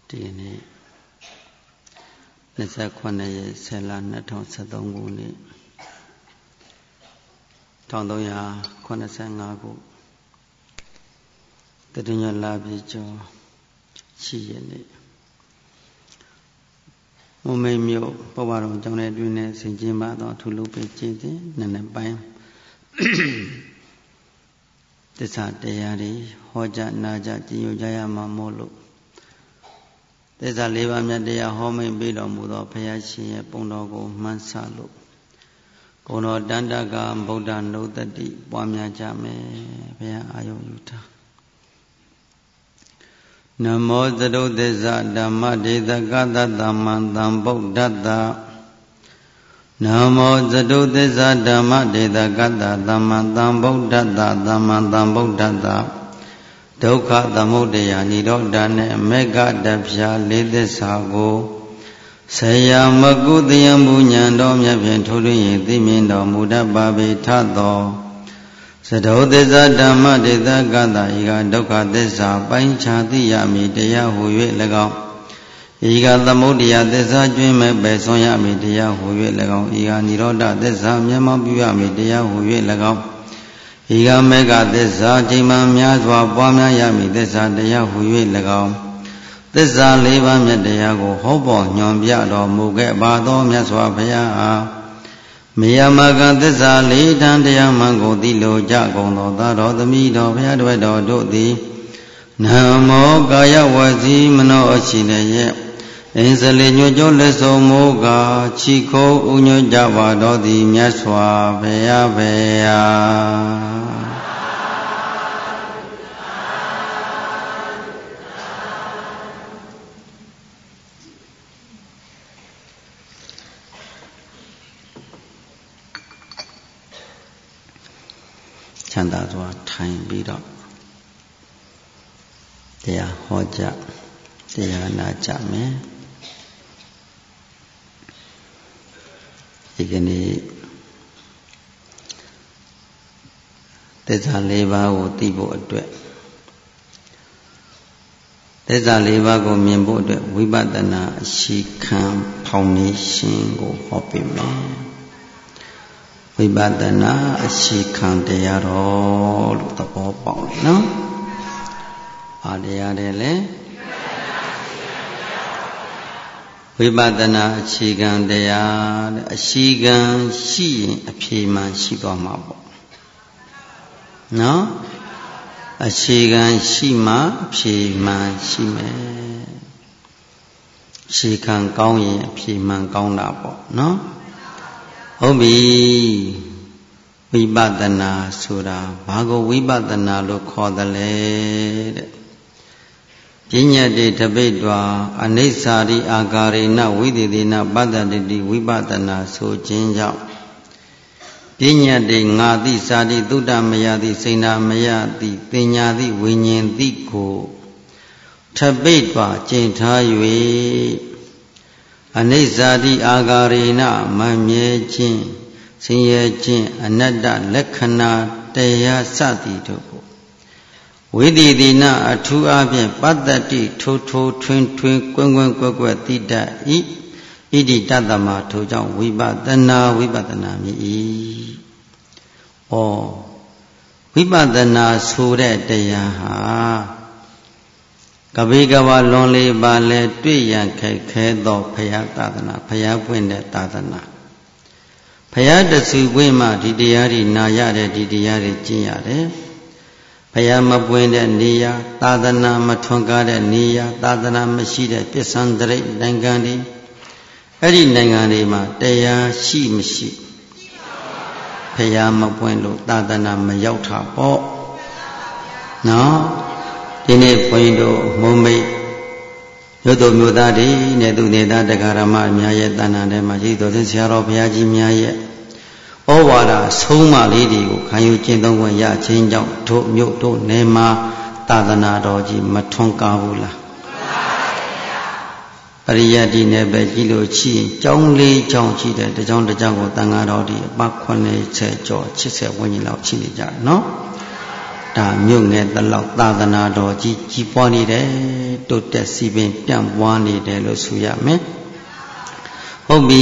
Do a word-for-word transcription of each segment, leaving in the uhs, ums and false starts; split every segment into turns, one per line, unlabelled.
ဒီနေ့နှစ်ဆက်ခွနဲ့ရက်ဆယ်လနှစ်ထောင်ဆက်သုံးခုနှစ်ထောင်သုံးရာခုနှစ်ဆယ်ငါးခုတတိယလပြည့်ကျော်ရှိရနေ့မုံမိတ်မြို့ပဝရုံကျောင်းထဲတွင်နဲ့ဆင်ကျင်းပါသောထူလူပိကျင်းစဉ်နည်းနည်းပိုင်းသစ္စာတရားတွေဟောကြားနာကြားကျင့်ကြရမှာမို့လို့သစ္စာလေးပါးမြတ်တရားဟောမိန်ပေးတော်မူသောဘုရားရှင်ရဲ့ပုံတော်ကိုမှန်းဆလို့ဂုဏတော်တန်တကဗုဒ္ဓနုတ္တိပွားများကြမယ်ဘုရားအာယုယူထားနမောသတုသစ္စာဓမ္မဒေသကတသမ္မံသမ္ဗုဒ္ဓတ္တနမောသတုသစ္စာဓမ္မဒေသကတသမ္မံသမ္ဗုဒ္ဓတ္တသမ္မံသမ္ဗုဒ္ဓတ္တဒုက္ခသမုဒယနိရောဓနဲ့မေဃတဖြာလေးသစ္စာကိုဆရာမကုသယံဘုညံတော်မြတ်ဖြင့်ထိုးထွင်းရင်သိမြင်တော်မူတတ်ပါပေထသောသတုသစ္စာဓမ္မဒေသကတဤကဒုက္ခသစ္စာပိုင်းခြားသိရမည်တရားဟူ၍၎င်းဤကသမုဒယသစ္စာကျွင်းမဲ့ပဲဆွန်ရမည်တရားဟူ၍၎င်းဤကနိရောဓသစ္စာမျက်မှောက်ပြုရမည်တရားဟူ၍၎င်းဤကမေဃသစ္စာချိန်မှများစွာပွားများရမည်သစ္စာတရားဟူ၍၎င်းသစ္စာလေးပါးမြတ်တရားကိုဟောပေါ်ညွန်ပြတော်မူခဲ့ပါသောမြတ်စွာဘုရားအားမေယမကသစ္စာလေးတန်တရားမှန်ကိုသိလိုကြကုန်သောသာတော်သမီးတော်ဘုရားတပည့်တော်တို့သည်နမောကာယဝစီမနောအရှိနေရဲ့အင်းစလေးညွှန်ကျော်လက်ဆုံးမိုးကချီခိုးဥညွှန်ကြပါတော်သည်မြတ်စွာဘုရားဘုရားချမ်းသာစွာထိုင်ပြီးတော့တရားဟောကြတရားနာကြမယ်ဒီကနေ့သစ္စာလေးပါးကိုသိဖို့အတွက်သစ္စာလေးပါးကိုမြင်ဖို့အတွက်ဝိပဿနာအရှိခံဖောင်ဒေးရှင်းကိုဟောပေးမယ်ဝိပဿနာအရှိခံတရားတော်လို့သဘောပေါက်တယ်နော်။အားတရားတယ်လေဝိပဿနာအခြေခံတရားတဲ့အရှိခံရှိရင်အဖြေမှရှိသွားမှာပေါ့။နော်အရှိခံရှိမှအဖြေမှရှိမယ်။ရှိခံကောင်းရင်အဖြေမှကောင်းတာပေါ့နော်။ဟုတ်ပြီဝိပဿနာဆိုတာဘာကိုဝိပဿနာလို့ခေါ်တယ်လဲတဲ့ပညာတိတပိတ္တွာအနိစ္စရိအာကာရေနဝိသေသေနပတ္တတိဝိပဿနာဆိုခြင်းကြောင့်ပညာတိငါတိစာတိသုတ္တမယတိစိဏမယတိပညာတိဝိညာဉ်တိကိုတပိတ္တွာကျင့်ထား၍အနိစ္စတိအာကာရေနမမြဲခြင်းဆင်းရဲခြင်းအနတ္တလက္ခဏာတရားစသည်တို့ကိုဝိသေသေနအထူးအဖြင့်ပတ္တတိထိုးထိုးထွင်းထွင်းကွင်းကွင်းကွက်ကွက်တိတ္တဤဣတိတတ္တမထိုကြောင့်ဝိပဿနာဝိပဿနာမြည်၏ဩဝိပဿနာဆိုတဲ့တရားဟာကပိကဝလွန်လေးပါလဲတွေ့ရန်ခက်ခဲသောဘုရားသာသနာဘုရားပွင့်တဲ့သာသနာဘုရားတဆူပွင့်မှဒီတရားတွေနာရတဲ့ဒီတရားတွေကျင့်ရတယ်ဘုရားမပွင့်တဲ့နေရာသာသနာမထွန်းကားတဲ့နေရာသာသနာမရှိတဲ့ပစ္စံတရိတ်နိုင်ငံတွေအဲ့ဒီနိုင်ငံတွေမှာတရားရှိမရှိဘုရားမပွင့်လို့သာသနာမရောက်တာပေါ့နော်ဒီနေ့ဘုန်းကြီးတို့မုံမိတ်ရုပ်တော်မျိုးသားတွေနဲ့သူနေတာတရားဓမ္မအများရဲ့တဏ္ဍာထဲမှာရှိတော်ဆရာတော်ဘုရားကြီးများရဲ့ဩဝါဒဆုံးမလေးတွေကိုခံယူကျင့်သုံးခွင့်ရခြင်းကြောင့်တို့မြို့တို့နယ်မှာသာသနာတော်ကြီးမထွန်းကားဘူးလားပရိယတ်ဒီနယ်ပဲကြည့်လို့ရှိရင်ကျောင်းလေးကျောင်းရှိတယ်တကျောင်းတကျောင်းကိုတန်ဃာတော်ဒီအပခွန်းလေးချက်ကျော်ချစ်ဆက်ဝန်းကျင်လောက်ရှိနေကြတယ်နော်ဒါမြို့ငယ်တလောက်သာသနာတော်ကြီးကြီးပွားနေတယ်တိုးတက်စီပင်ပြန့်ပွားနေတယ်လို့ဆိုရမယ်ဟုတ်ပြီ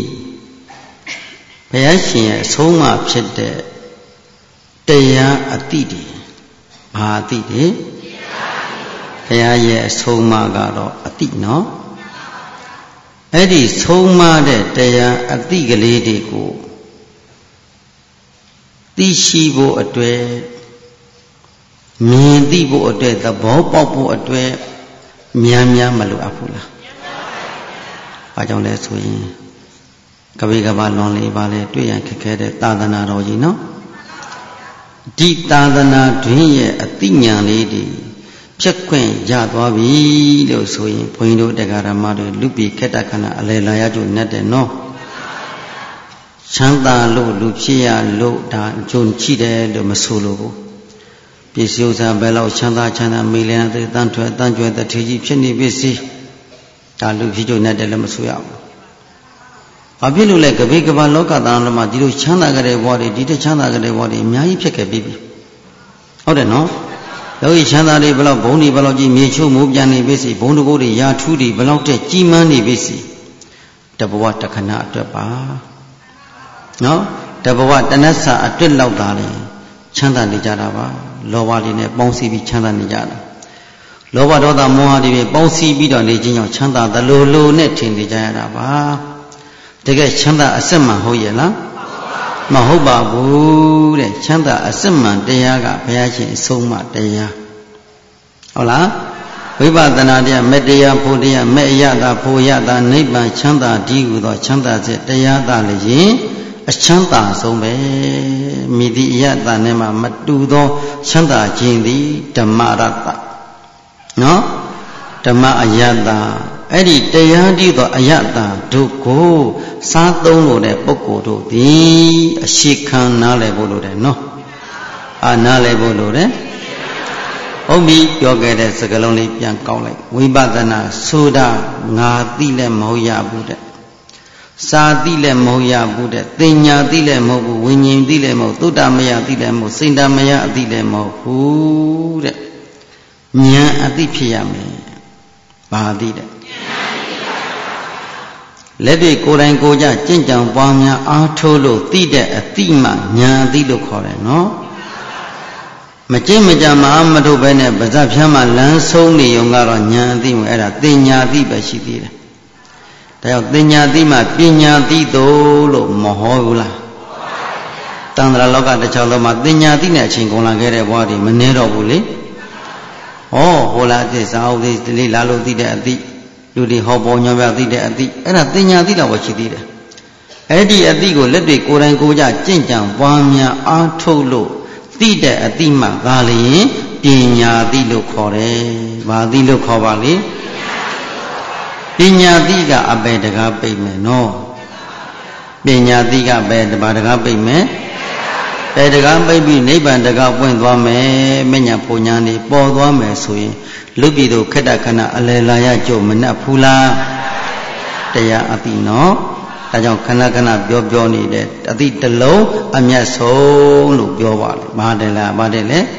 ဘုရားရှင်ရဲ့အဆုံးအမဖြစ်တဲ့တရားအတိတွေဘာအတိတွေဘုရားရဲ့အဆုံးအမကတော့အတိနော်အဲ့ဒီဆုံးမတဲ့တရားအတိကလေးတွေကိုသိရှိဖို့အတွက်မြင်သိဖို့အတွက်သဘောပေါက်ဖို့အတွက်များများမလိုအပ်ဘူးလားဘာကြောင့်လဲဆိုရင်ကပိကဘာလွန်လေးပါလေတွေ့ရခက်ခဲတဲ့သာသနာတော်ကြီးနော်ဒီသာသနာတွင်ရဲ့အသိဉာဏ်လေးတွေဖြတ်ခွင့်ရသွားပြီလို့ဆိုရင်ဘုန်းကြီးတို့တရားဓမ္မတွေလူပြည်ခက်တခဏအလယ်လာရကြနဲ့တယ်နော်ချမ်းသာလို့လူဖြစ်ရလို့ဒါအကျုံချိတယ်လို့မဆိုလို့ဘူးပစ္စည်းဥစ္စာဘယ်လောက်ချမ်းသာချမ်းသာမိလျံသေးတန်ထွယ်တန်ကျွယ်တထေကြီးဖြစ်နေပစ္စည်းဒါလူဖြစ်ကြနဲ့တယ်လည်းမဆိုရဘူးဘာဖြစ်လို့လဲကပိကဘာလောကသားလုံးမှာဒီလိုချမ်းသာကြတဲ့ဘဝတွေဒီတချမ်းသာကြတဲ့ဘဝတွေအများကြီးဖြစ်ခဲ့ပြီးပြီဟုတ်တယ်နော်လောကီချမ်းသာတွေဘယ်လောက်ဘုံတွေဘယ်လောက်ကြီးမြေချို့မိုးပြန်နေပစ္စည်းဘုံတကိုးတွေရာထူးတွေဘယ်လောက်တဲ့ကြီးမားနေပစ္စည်းတဘဝတခဏအတွက်ပါနော်တဘဝတဏ္ဍစာအတွက်လောက်သားလေချမ်းသာနေကြတာပါလောဘတွေနဲ့ပေါင်းစည်းပြီးချမ်းသာနေကြတာလောဘဒေါသမောဟတွေပေါင်းစည်းပြီးတော့နေခြင်းကြောင့်ချမ်းသာသလိုလိုနဲ့ထင်နေကြရတာပါတကယ်ချမ်းသာအစစ်မှန်ဟုတ်ရဲ့လားမဟုတ်ပါဘူးတဲ့ချမ်းသာအစစ်မှန်တရားကဘုရားရှင်အဆုံးအမတရားဟုတ်လားဝိပဿနာတရားမေတ္တရားဖို့တရားမေအယတာဖို့ယတာနိဗ္ဗာန်ချမ်းသာဒီဟုသောချမ်းသာစေတရားသာလည်းယင်အချမ်းသာဆုံးပဲမိတိအယတာနဲ့မှမတူသောချမ်းသာခြင်းသည်ဓမ္မရတ္တနော်ဓမ္မအယတာအဲ့ဒီတရားတည်းသောအယတာတို့ကိုစားသုံးလို့တဲ့ပုဂ္ဂိုလ်တို့သည်အရှိခံနားလည်ဖို့လိုတယ်နော်အာနားလည်ဖို့လိုတယ်ဟုတ်ပြီပြောခဲ့တဲ့စကားလုံးလေးပြန်ကောက်လိုက်ဝိပဿနာဆိုတာငါသိလည်းမဟုတ်ရဘူးတဲ့စာသိလည်းမဟုတ်ရဘူးတဲ့သင်ညာသိလည်းမဟုတ်ဘူးဝိညာဉ်သိလည်းမဟုတ်သုတ္တမယသိလည်းမဟုတ်စိန္ဒမယအသိလည်းမဟုတ်ဘူးတဲ့ဉာဏ်အသိဖြစ်ရမယ်ဘာသိတဲ့လက်တွေကိုယ်တိုင်ကိုယ်ကြကြင့်ကြံပွားများအားထုတ်လို့သိတဲ့အသိမှဉာဏ်အသိလို့ခေါ်တယ်နော်မကျင့်မကြမအားမထုတ်ဘဲနဲ့ပါဇက်ဖြန်းမှလမ်းဆုံးနေုံကတော့ဉာဏ်အသိဝင်အဲ့ဒါတင်ညာသိပဲရှိသေးတယ်ဒါကြောင့်တင်ညာသိမှပညာသိတော့လို့မဟောဘူးလားတန်ត្រာလောကတစ်ချောင်းလုံးမှာတင်ညာသိတဲ့အချိန်ကုန်လာခဲ့တဲ့ဘဝတွေမနှဲတော့ဘူးလေဟောဟိုလားသိစာအုပ်လေးလေးလာလို့သိတဲ့အသိလူတွေဟောပေါ်ညောပြသိတဲ့အသိအဲ့ဒါတင်ညာသိတော့ရှိသေးတယ်အဲ့ဒီအသိကိုလက်တွေကိုယ်တိုင်ကိုယ်ကြကြင့်ကြံပွားများအားထုတ်လို့သိတဲ့အသိမှသာလျင်ပညာသိလို့ခေါ်တယ်။ဘာသိလို့ခေါ်ပါလဲ။ပညာသိကအပေတကားပိတ်မယ်နော်။ပညာသိကပဲတပါတကားပိတ်မယ်။ပေတကားပိတ်ပြီးနိဗ္ဗာန်တကားပွင့်သွားမယ်။မညာပူညာနေပေါ်သွားမယ်ဆိုရင်လူပြည်သူခက်တခဏအလယ်လာရကြုံမနှက်ဘူးလား။တရားအသိနော်။ဒါကြောင့်ခဏခဏပြောပြောနေတဲ့အတိတလုံးအမျက်ဆုံးလို့ပြောပါလေ။ဘာတယ်လားဘာတယ်လဲ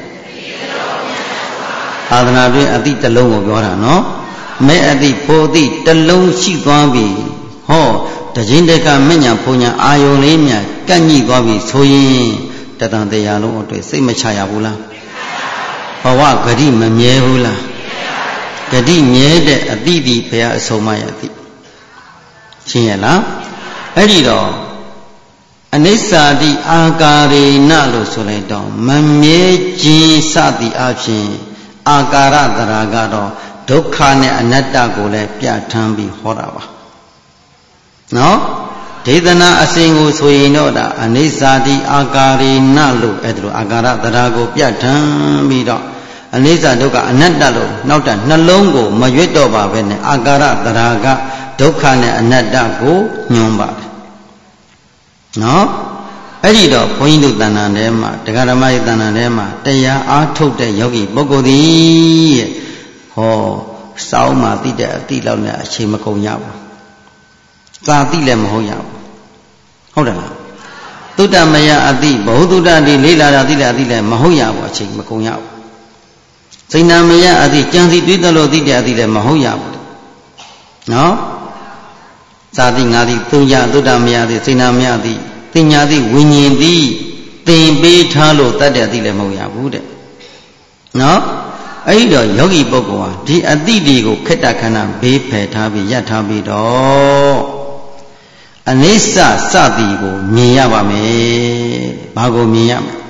။သာသနာ့တွင်အတိတလုံးကိုပြောတာနော်။မဲ့အတိဖို့အတိတလုံးရှိသွားပြီ။ဟောတခြင်းတကမညာဖုန်ညာအာယုံလေးမြကန့်ညိသွားပြီဆိုရင်တတန်တရားလုံးအတွက်စိတ်မချရဘူးလား။ဘဝဂတိမမြဲဘူးလား။ဂတိမြဲတဲ့အတိဒီဘုရားအဆုံးမရသည်။ရှင်းရလား။အဲ့ဒီတော့အနိစ္စတိအာကာရေနလို့ဆိုလိုက်တော့မမြဲခြင်းစသည်အဖြစ်အာကာရတရာကတော့ဒုက္ခနဲ့အနတ္တကိုလည်းပြဋ္ဌာန်းပြီးဟောတာပါနော်ဒေသနာအစဉ်ကိုဆိုရင်တော့ဒါအနိစ္စတိအာကာရေနလို့အဲ့ဒါလိုအာကာရတရာကိုပြဋ္ဌာန်းပြီးတော့အနိစ္စဒုက္ခအနတ္တလို့နောက်တာနှလုံးကိုမရွတ်တော့ပါပဲနဲ့အာကာရတရာကဒုက္ခနဲ့အနတ္တကိုညွှန်းပါတယ်နော်အဲ့ဒီတော့ဘုန်းကြီးတို့တဏ္ဍာထဲမှာတရားဓမ္မရဲ့တဏ္ဍာထဲမှာတရားအားထုတ်တဲ့ယောဂီပုဂ္ဂိုလ်သည်ရဲ့ဟောစောင်းမှသိတဲ့အတိလောက်နဲ့အချိန်မကုန်ရဘူးသာသိလည်းမဟုတ်ရဘူးဟုတ်တယ်လားသသုတမယအတိဘ ഹു တုတတိလေးလာတာသိလားသိလဲမဟုတ်ရဘူးအချိန်မကုန်ရဘူးစိဏ္ဏမယအတိကြံစီတွေးတယ်လို့သိတယ်အတိလည်းမဟုတ်ရဘူးနော်သာတိငါတိသုံးရသုတမယတိစိဏ္ဏမယတိတင်ညာတိဝိညာဉ်တိသင်ပေးထားလို့တတ်တဲ့အတိလည်းမဟုတ်ရဘူးတဲ့နော်အဲ့ဒီတော့ယောဂီပုဂ္ဂိုလ်ဟာဒီအတိတွေကိုခက်တခဏဘေးဖယ်ထားပြီးရပ်ထားပြီးတော့အနိစ္စစသည်ကိုမြင်ရပါမယ်ဘာကိုမြင်ရမလဲ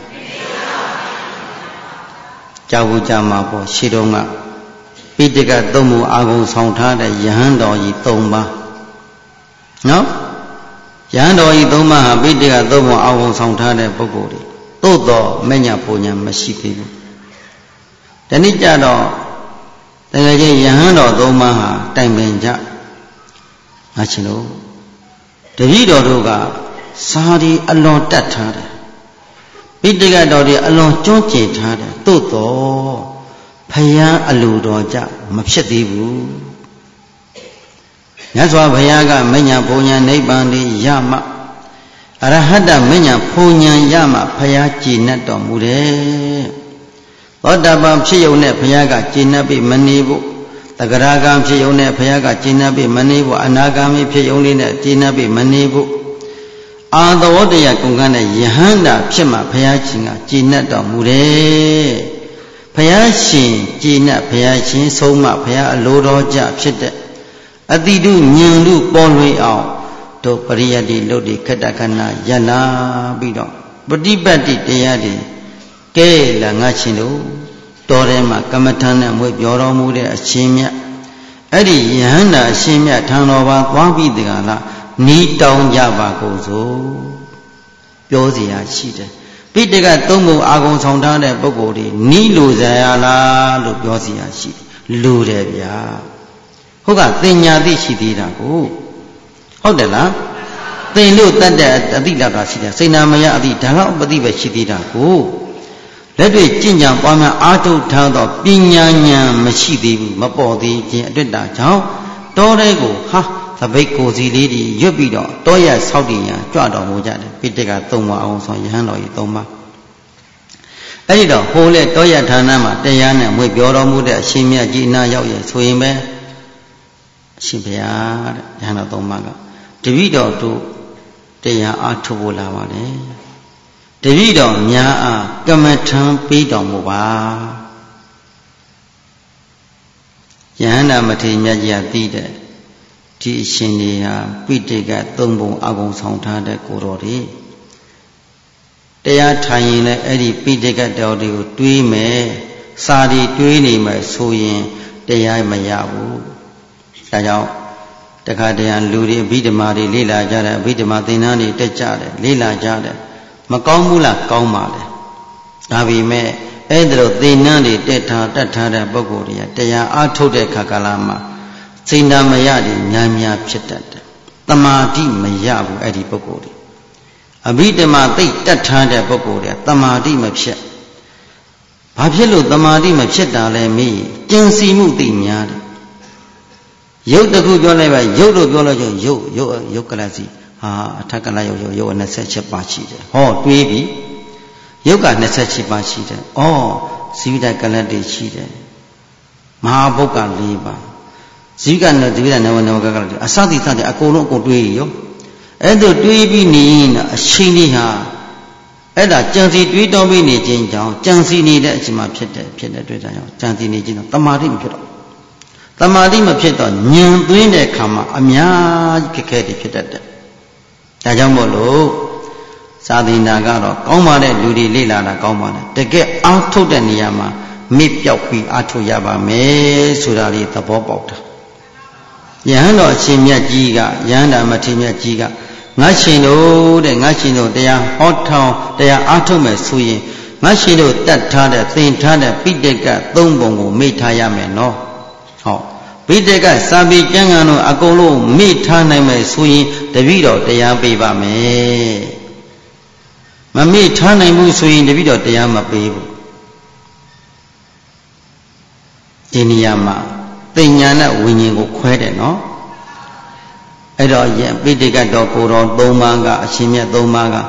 ကြောက်ဘူးကြမှာပေါ့ရှေ့တုန်းကပိဋကသုံးမှုအာဂုံဆောင်ထားတဲ့ယဟန်တော်ကြီး၃ပါးနော်ယဟန်တော်ကြီး၃ပါးဟာပိဋကသုံးမှုအာဂုံဆောင်ထားတဲ့ပုဂ္ဂိုလ်တွေသို့တော်မညာပူညာမရှိသေးဘူးဒီနေ့ကြတော့တကယ်ချင်းယဟန်တော်၃ပါးဟာတိုင်ပင်ကြငါချင်းတို့တပည့်တော်တို့ကစာဒီအလွန်တတ်ထားတယ်ပိဋကတော်တွေအလွန်ကျွမ်းကျင်ထားတယ်သို့တော်ဖယားအလိုတော်ကြမဖြစ်သေးဘူးမြတ်စွာဘုရားကမညာဘုံညာနိဗ္ဗာန်လေးရမှအရဟတမညာဘုံညာရမှဖယားကြည်နှက်တော်မူတယ်သောတာပန်ဖြစ်ုံနဲ့ဘုရားကကြည်နှက်ပြီးမနေဘူးတဂရဂံဖြစ်ုံနဲ့ဘုရားကကြည်နှက်ပြီးမနေဘူးအနာဂါမိဖြစ်ုံလေးနဲ့ကြည်နှက်ပြီးမနေဘူးအာသဝတ္တယကုံကနဲ့ယဟန္တာဖြစ်မှဘုရားရှင်ကကြည်နှက်တော်မူတယ်ဘုရားရှင်ကြည်နှက်ဘုရားရှင်ဆုံးမဘုရားအလိုတော်ကြဖြစ်တဲ့အတိတုဉာဏ်တုပေါ်လွင်အောင်တို့ပရိယတ္တိလုတ်တိခတ္တခဏယလာပြီးတော့ပฏิပတ်တိတရားတွေကဲလာငါချင်းတို့တော်ထဲမှာကမ္မထာနဲ့မွေးပြောတော်မူတဲ့အရှင်မြတ်အဲ့ဒီယဟန္တာအရှင်မြတ်ထံတော်ပါသွားပြီးတကလားနီးတောင်းကြပါကုန်စို့ပြောเสียရှိတယ်ပိဋကသုံးပုံအာဂုံဆောင်ထားတဲ့ပုဂ္ဂိုလ်တွေနီးလိုကြရလားလို့ပြောเสียရှိတယ်လိုတယ်ဗျာဟုတ်ကသင်ညာသိရှိသေးတာကိုဟုတ်တယ်လားသင်လို့တတ်တဲ့အတိလကရှိတယ်စိဏ္ဏမယအတိဒါတော့ပฏิပဲရှိသေးတာကိုလက်တွေ့ကျင့်ကြံပွားများအားထုတ်ထားသောပညာဉာဏ်မရှိသေးဘူးမပေါ်သေးခြင်းအတွက်တာကြောင့်တောတဲ့ကိုဟာသပိတ်ကိုစီလေးတွေရွတ်ပြီးတော့တောရဆောက်တည်ရန်ကြွတော်မူကြတယ်ပိဋကသုံးပါအောင်ဆောင်ယဟန်တော်ကြီးသုံးပါအဲ့ဒီတော့ဟိုလေတောရဌာနမှာတရားနဲ့မွေပြောတော်မူတဲ့အရှင်မြတ်ကြီးအနာရောက်ရဲ့ဆိုရင်ပဲအရှင်ဘုရားတဲ့ယဟန်တော်သုံးပါကတပည့်တော်တို့တရားအားထုတ်ဖို့လာပါလေတပည့်တော်များအားကမ္မထံပေးတော်မူပါယဟန္တာမထေရမြတ်ကြီးသိတဲ့ဒီအရှင်တွေဟာပိဋကသုံးပုံအကုန်ဆောင်ထားတဲ့ကိုတော်တွေတရားထိုင်ရင်လည်းအဲ့ဒီပိဋကတော်တွေကိုတွေးမယ်စာတွေတွေးနေမယ်ဆိုရင်တရားမရဘူးဒါကြောင့်တခါတည်းလူတွေအဘိဓမ္မာတွေလေ့လာကြတယ်အဘိဓမ္မာသင်္นานတွေတက်ကြတယ်လေ့လာကြတယ်မကောင်းဘူးလားကောင်းပါလေဒါပေမဲ့အဲ့ဒါလိုသင်္นานတွေတက်ထားတတ်ထားတဲ့ပုဂ္ဂိုလ်တွေကတရားအားထုတ်တဲ့ခါကာလမှာစိဏ္ဏမယတွေများများဖြစ်တတ်တယ်တမာတိမရဘူးအဲ့ဒီပုဂ္ဂိုလ်တွေအဘိဓမ္မာသိတတ်ထားတဲ့ပုဂ္ဂိုလ်တွေတမာတိမဖြစ်ဘာဖြစ်လို့တမာတိမဖြစ်တာလဲမေးကျင်စီမှုသိများတယ်ရုပ်တစ်ခုပြောလိုက်ပါရုပ်လို့ပြောလို့ချင်းရုပ်ရုပ်ရုပ်ကလစီဟာအထက်ကလရုပ်ရုပ်ရုပ်နှစ်ဆယ်ချက်ပါရှိတယ်ဟောတွေးပြီရုပ်ကနှစ်ဆယ်ချက်ပါရှိတယ်ဩဇီဝတကလတ်တွေရှိတယ်မဟာဘုတ်က၄ပါးဇီဝကနဲ့ဇီဝနဝနဝကကလတ်အစသည်စသည်အကုန်လုံးအကုန်တွေးရောအဲ့ဒါတွေးပြီးနေရင်အချိန်လေးဟာအဲ့ဒါကြံစီတွေးတောပြီးနေခြင်းကြောင့်ကြံစီနေတဲ့အချိန်မှာဖြစ်တဲ့ဖြစ်တဲ့တွေ့တာကြောင့်ကြံစီနေခြင်းတော့တမာတိမဖြစ်တော့တမာတိမဖြစ်တော့ဉာဏ်သွင်းတဲ့ခါမှာအများကြီးခက်ခဲတွေဖြစ်တတ်တယ်ဒါကြောင့်မို့လို့သာသနာကတော့ကောင်းပါတဲ့လူတွေလေ့လာတာကောင်းပါတယ်တကယ်အားထုတ်တဲ့နေရာမှာမေ့ပြောက်ပြီးအားထုတ်ရပါမယ်ဆိုတာလေးသဘောပေါက်တာယဟန်တော်အရှင်မြတ်ကြီးကယဟန္တာမထေရမြတ်ကြီးကငါရှင်တို့တဲ့ငါရှင်တို့တရားဟောထောင်တရားအားထုတ်မယ်ဆိုရင်ငါရှင်တို့တတ်ထားတဲ့သင်ထားတဲ့ပိဋကသုံးပုံကိုမေ့ထားရမယ်နော်ဟောပိဋကစာပေကျမ်းဂန်တို့အကုန်လုံးမေ့ထားနိုင်မယ်ဆိုရင်တပည့်တော်တရားပေးပါမယ်မမေ့ထားနိုင်ဘူးဆိုရင်တပည့်တော်တရားမပေးဘူးဒီနေရာမှာသိညာနဲ့ဝိညာဉ်ကိုခွဲတယ်နော်အဲ့တော့ပိဋကတော်ကိုတော်သုံးပါးကအရှင်မြတ်သုံးပါးက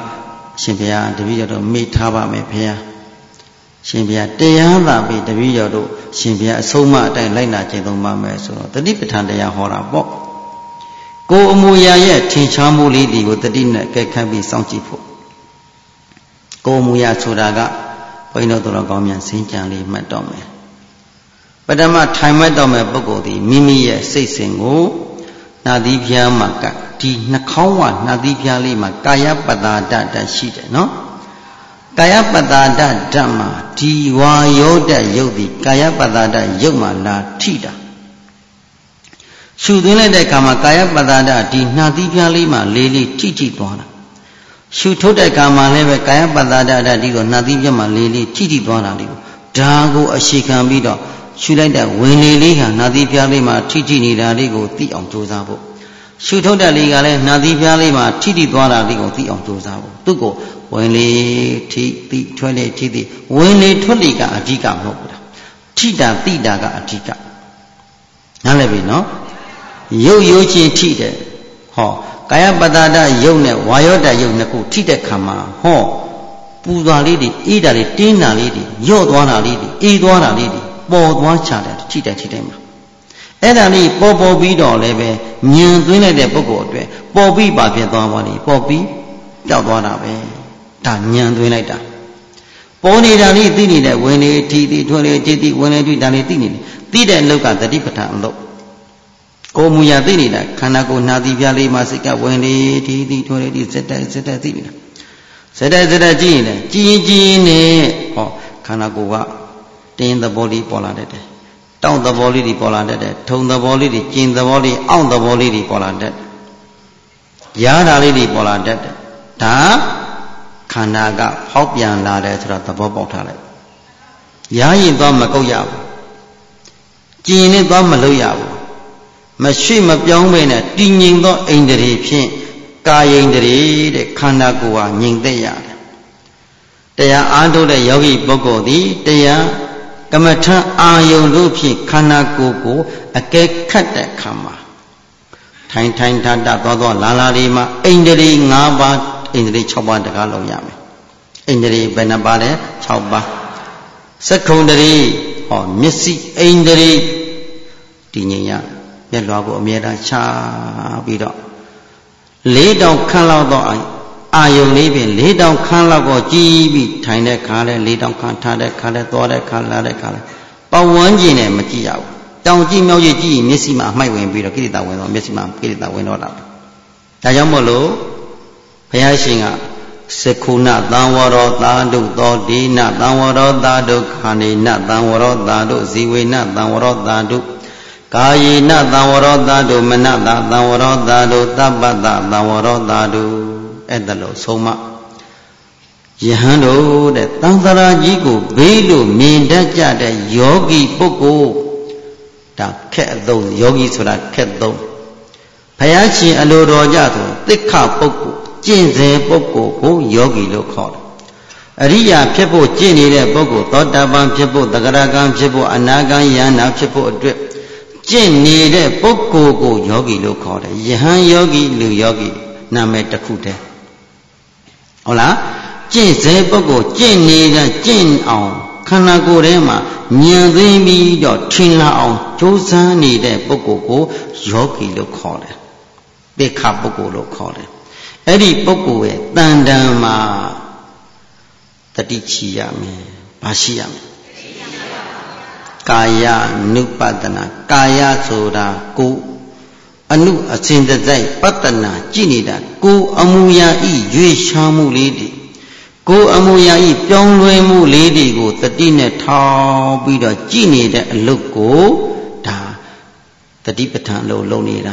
ရှင်ဘုရားတပည့်တော်တို့မိထားပါမယ်ဖေဟာရှင်ဘုရားတရားသာပြီတပည့်တော်တို့ရှင်ဘုရားအဆုံးအမအတိုင်းလိုက်နာကျင့်သုံးပါမယ်ဆိုတော့တတိပဋ္ဌာန်တရားဟောတာပေါ့ကိုယ်အမူအရာရဲ့ထင်ရှားမှုလေးတွေကိုတတိနဲ့ကဲခတ်ပြီးစောင့်ကြည့်ဖို့ကိုယ်အမူအရာဆိုတာကဘုန်းကြီးတို့တော်ကောင်းများစင်ကြံလေးမှတ်တော့မယ်ပထမထိုင်မှတ်တော့မယ်ပုဂ္ဂိုလ်ဒီမိမိရဲ့စိတ်စဉ်ကိုနှာသီးဖျားမှာကဒီနှာခေါင်းဝနှာသီးဖျားလေးမှာကာယပတ္တာဒတ္တရှိတယ်နော်ကာယပတ္တာဒတ္တမှာဒီဝါယောတရုပ်ဒီကာယပတ္တာဒရုပ်မှာလာထိတာရှုသွင်းလိုက်တဲ့အခါမှာကာယပတ္တာဒဒီနှာသီးဖျားလေးမှာလေးလေးထိထိသွားတာရှုထုတ်တဲ့အခါမှာလည်းပဲကာယပတ္တာဒဒီကိုနှာသီးဖျားမှာလေးလေးထိထိသွားတာလေးကိုဒါကိုအရှိခံပြီးတော့ရှုလိုက်တဲ့ဝင်လေလေးဟာနှာသီးဖျားလေးမှာထိထိနေတာလေးကိုသိအောင်ကြိုးစားဖို့ရှုထုတ်တဲ့လေးကလည်းနှာသီးဖျားလေးမှာထိထိသွားတာလေးကိုသိအောင်ကြိုးစားဖို့သူ့ကိုဝင်လေထိသိထွက်လေထိသိဝင်လေထွက်လေကအဓိကမဟုတ်ဘူးလားထိတာသိတာကအဓိကနားလည်ပြီနော်ရုပ်ရိုးချင်းထိတယ်ဟောကာယပတ္တာဒရုပ်နဲ့ဝါယောတရုပ်နှစ်ခုထိတဲ့ခါမှာဟောပူသွားလေးတွေအေးတာလေးတင်းတာလေးတွေညော့သွားတာလေးတွေအေးသွားတာလေးတွေပေါ်သွားချတယ်ထိတဲ့ထိတဲ့မှာအဲ့ဒါလေးပေါ်ပေါ်ပြီးတော့လည်းပဲညံသွင်းလိုက်တဲ့ပုဂ္ဂိုလ်အတွက်ပေါ်ပြီးပါဖြစ်သွားပါလိမ့်ပေါ်ပြီးပျောက်သွားတာပဲဒါညံသွင်းလိုက်တာပေါ်နေတာလေးသိနေတဲ့ဝင်လေထီထီထွန်းလေကြည်တိဝင်လေထွေးဒါလေးသိနေတယ်သိတဲ့အလုပ်ကတတိပဋ္ဌာန်အလုပ်ကိုယ်မူရသိနေတာခန္ဓာကိုယ်နှာသီးပြားလေးမှာစိတ်ကဝင်လေထီထီထွန်းလေဒီစက်တက်စက်တက်သိနေတာစက်တက်စက်တက်ကြည့်နေတယ်ကြည်ရင်ကြည်ရင်နဲ့ဟောခန္ဓာကိုယ်ကတင်းသဘောလေးပေါ်လာတတ်တယ်တောင့်သဘောလေးတွေပေါ်လာတတ်တယ်ထုံသဘောလေးတွေကျင်သဘောလေးအောင့်သဘောလေးတွေပေါ်လာတတ်တယ်ရားတာလေးတွေပေါ်လာတတ်တယ်ဒါခန္ဓာကဖောက်ပြန်လာတယ်ဆိုတာသဘောပေါက်ထားလိုက်ရားရင်သွားမကုတ်ရဘူးကျင်နဲ့သွားမလို့ရဘူးမရှိမပြောင်းပဲနဲ့တည်ငြိမ်သောအိန္ဒြေဖြင့်ကာယိန္ဒြေတဲ့ခန္ဓာကိုယ်ဟာငြိမ်သက်ရတယ်တရားအားထုတ်တဲ့ယောဂီပုဂ္ဂိုလ်သည်တရားကမ္မထအာယုံတို့ဖြင့်ခန္ဓာကိုယ်ကိုအကဲခတ်တဲ့အခါမှာထိုင်ထိုင်ထထသွားသွားလာလာလေးမှာအိန္ဒြေ၅ပါးအိန္ဒြေ၆ပါးတကားလုံးရမယ်အိန္ဒြေဘယ်နှပါးလဲ၆ပါးစက္ခုံတရေဟောမျက်စိအိန္ဒြေတည်ငြိမ်ရမျက်လွှာကိုအမြဲတမ်းချပြီးတော့လေးတောင်ခန့်လောက်တော့အာယုံလေးဖြင့်လေးတောင်ခန့်လောက်ကိုကြည်ပြီးထိုင်တဲ့ခါလဲလေးတောင်ခန့်ထားတဲ့ခါလဲသွားတဲ့ခါလာတဲ့ခါလဲပတ်ဝန်းကျင်နဲ့မကြည့်ရဘူးတောင်ကြည့်မြောက်ကြည့်ကြည့်မျက်စိမှာအမှိုက်ဝင်ပြီးတော့ကိလေသာဝင်တော့မျက်စိမှာကိလေသာဝင်တော့တာဒါကြောင့်မို့လို့ဘုရားရှင်ကစကုဏသံဝရောသာဒုသောဒေနသံဝရောသာဒုခာနေနသံဝရောသာဒုဇီဝေနသံဝရောသာဒုကာယေနသံဝရောသာဒုမနတသံဝရောသာဒုသဗ္ဗတသံဝရောသာဒုအဲ့ဒါလို့ဆုံးမယဟန်တို့တဲ့သံဃာကြီးကိုဘေးလို့မြင်တတ်ကြတဲ့ယောဂီပုဂ္ဂိုလ်ဒါခက်အသုံးယောဂီဆိုတာခက်သုံးဘုရားရှင်အလိုတော်ကြဆိုသိက္ခာပုဂ္ဂိုလ်ကျင့်စေပုဂ္ဂိုလ်ကိုယောဂီလို့ခေါ်တယ်အရိယာဖြစ်ဖို့ကျင့်နေတဲ့ပုဂ္ဂိုလ်သောတာပန်ဖြစ်ဖို့သဂရကံဖြစ်ဖို့အနာဂံယန္နာဖြစ်ဖို့အတွက်ကျင့်နေတဲ့ပုဂ္ဂိုလ်ကိုယောဂီလို့ခေါ်တယ်ယဟန်ယောဂီလူယောဂီနာမည်တစ်ခုတည်းဟုတ်လားကျင့်စေပုဂ္ဂိုလ်ကျင့်နေတဲ့ကျင့်အောင်ခန္ဓာကိုယ်ထဲမှာဉာဏ်သိပြီးတော့ထင်လာအောင်ကြိုးစားနေတဲ့ပုဂ္ဂိုလ်ကိုယောဂီလို့ခေါ်တယ်သိက္ခာပုဂ္ဂိုလ်လို့ခေါ်တယ်အဲ့ဒီပုဂ္ဂိုလ်ရဲ့တန်တန်မှာတတိချီရမယ်။ဘာရှိရမလဲ။ကာယ ानु ပတနာကာယဆိုတာကိုယ်အနုအစဉ်တစိုက်ပတနာကြည့်နေတာကိုယ်အမူအရာဤရွေးရှားမှုလေးတွေကိုယ်အမူအရာဤပြောင်းလဲမှုလေးတွေကိုတတိနဲ့ထောင်ပြီးတော့ကြည့်နေတဲ့အလုပ်ကိုဒါတတိပဋ္ဌာန်လို့လုပ်နေတာ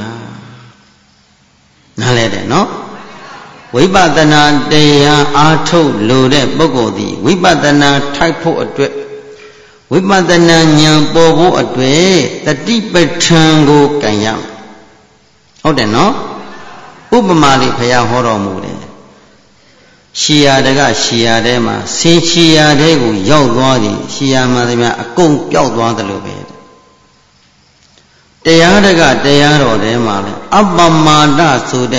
နားလဲတယ်နော်ဝိပဿနာတရားအားထုတ်လို့တဲ့ပုဂ္ဂိုလ်သည်ဝိပဿနာထိုက်ဖို့အတွက်ဝိပဿနာဉာဏ်ပေါ်ဖို့အတွက်တတိပဋ္ဌာန်ကိုကံရမယ်ဟုတ်တယ်နော်ဥပမာလေးဘုရားဟောတော်မူတယ်ရှီယာတကရှီယာထဲမှာဆင်းရှီယာထဲကိုရောက်သွားသည်ရှီယာမှသမျှအကုန်ပျောက်သွားတယ်လို့ပဲတရားတကတရားတော်ထဲမှာလဲအပ္ပမာဒဆိုတဲ့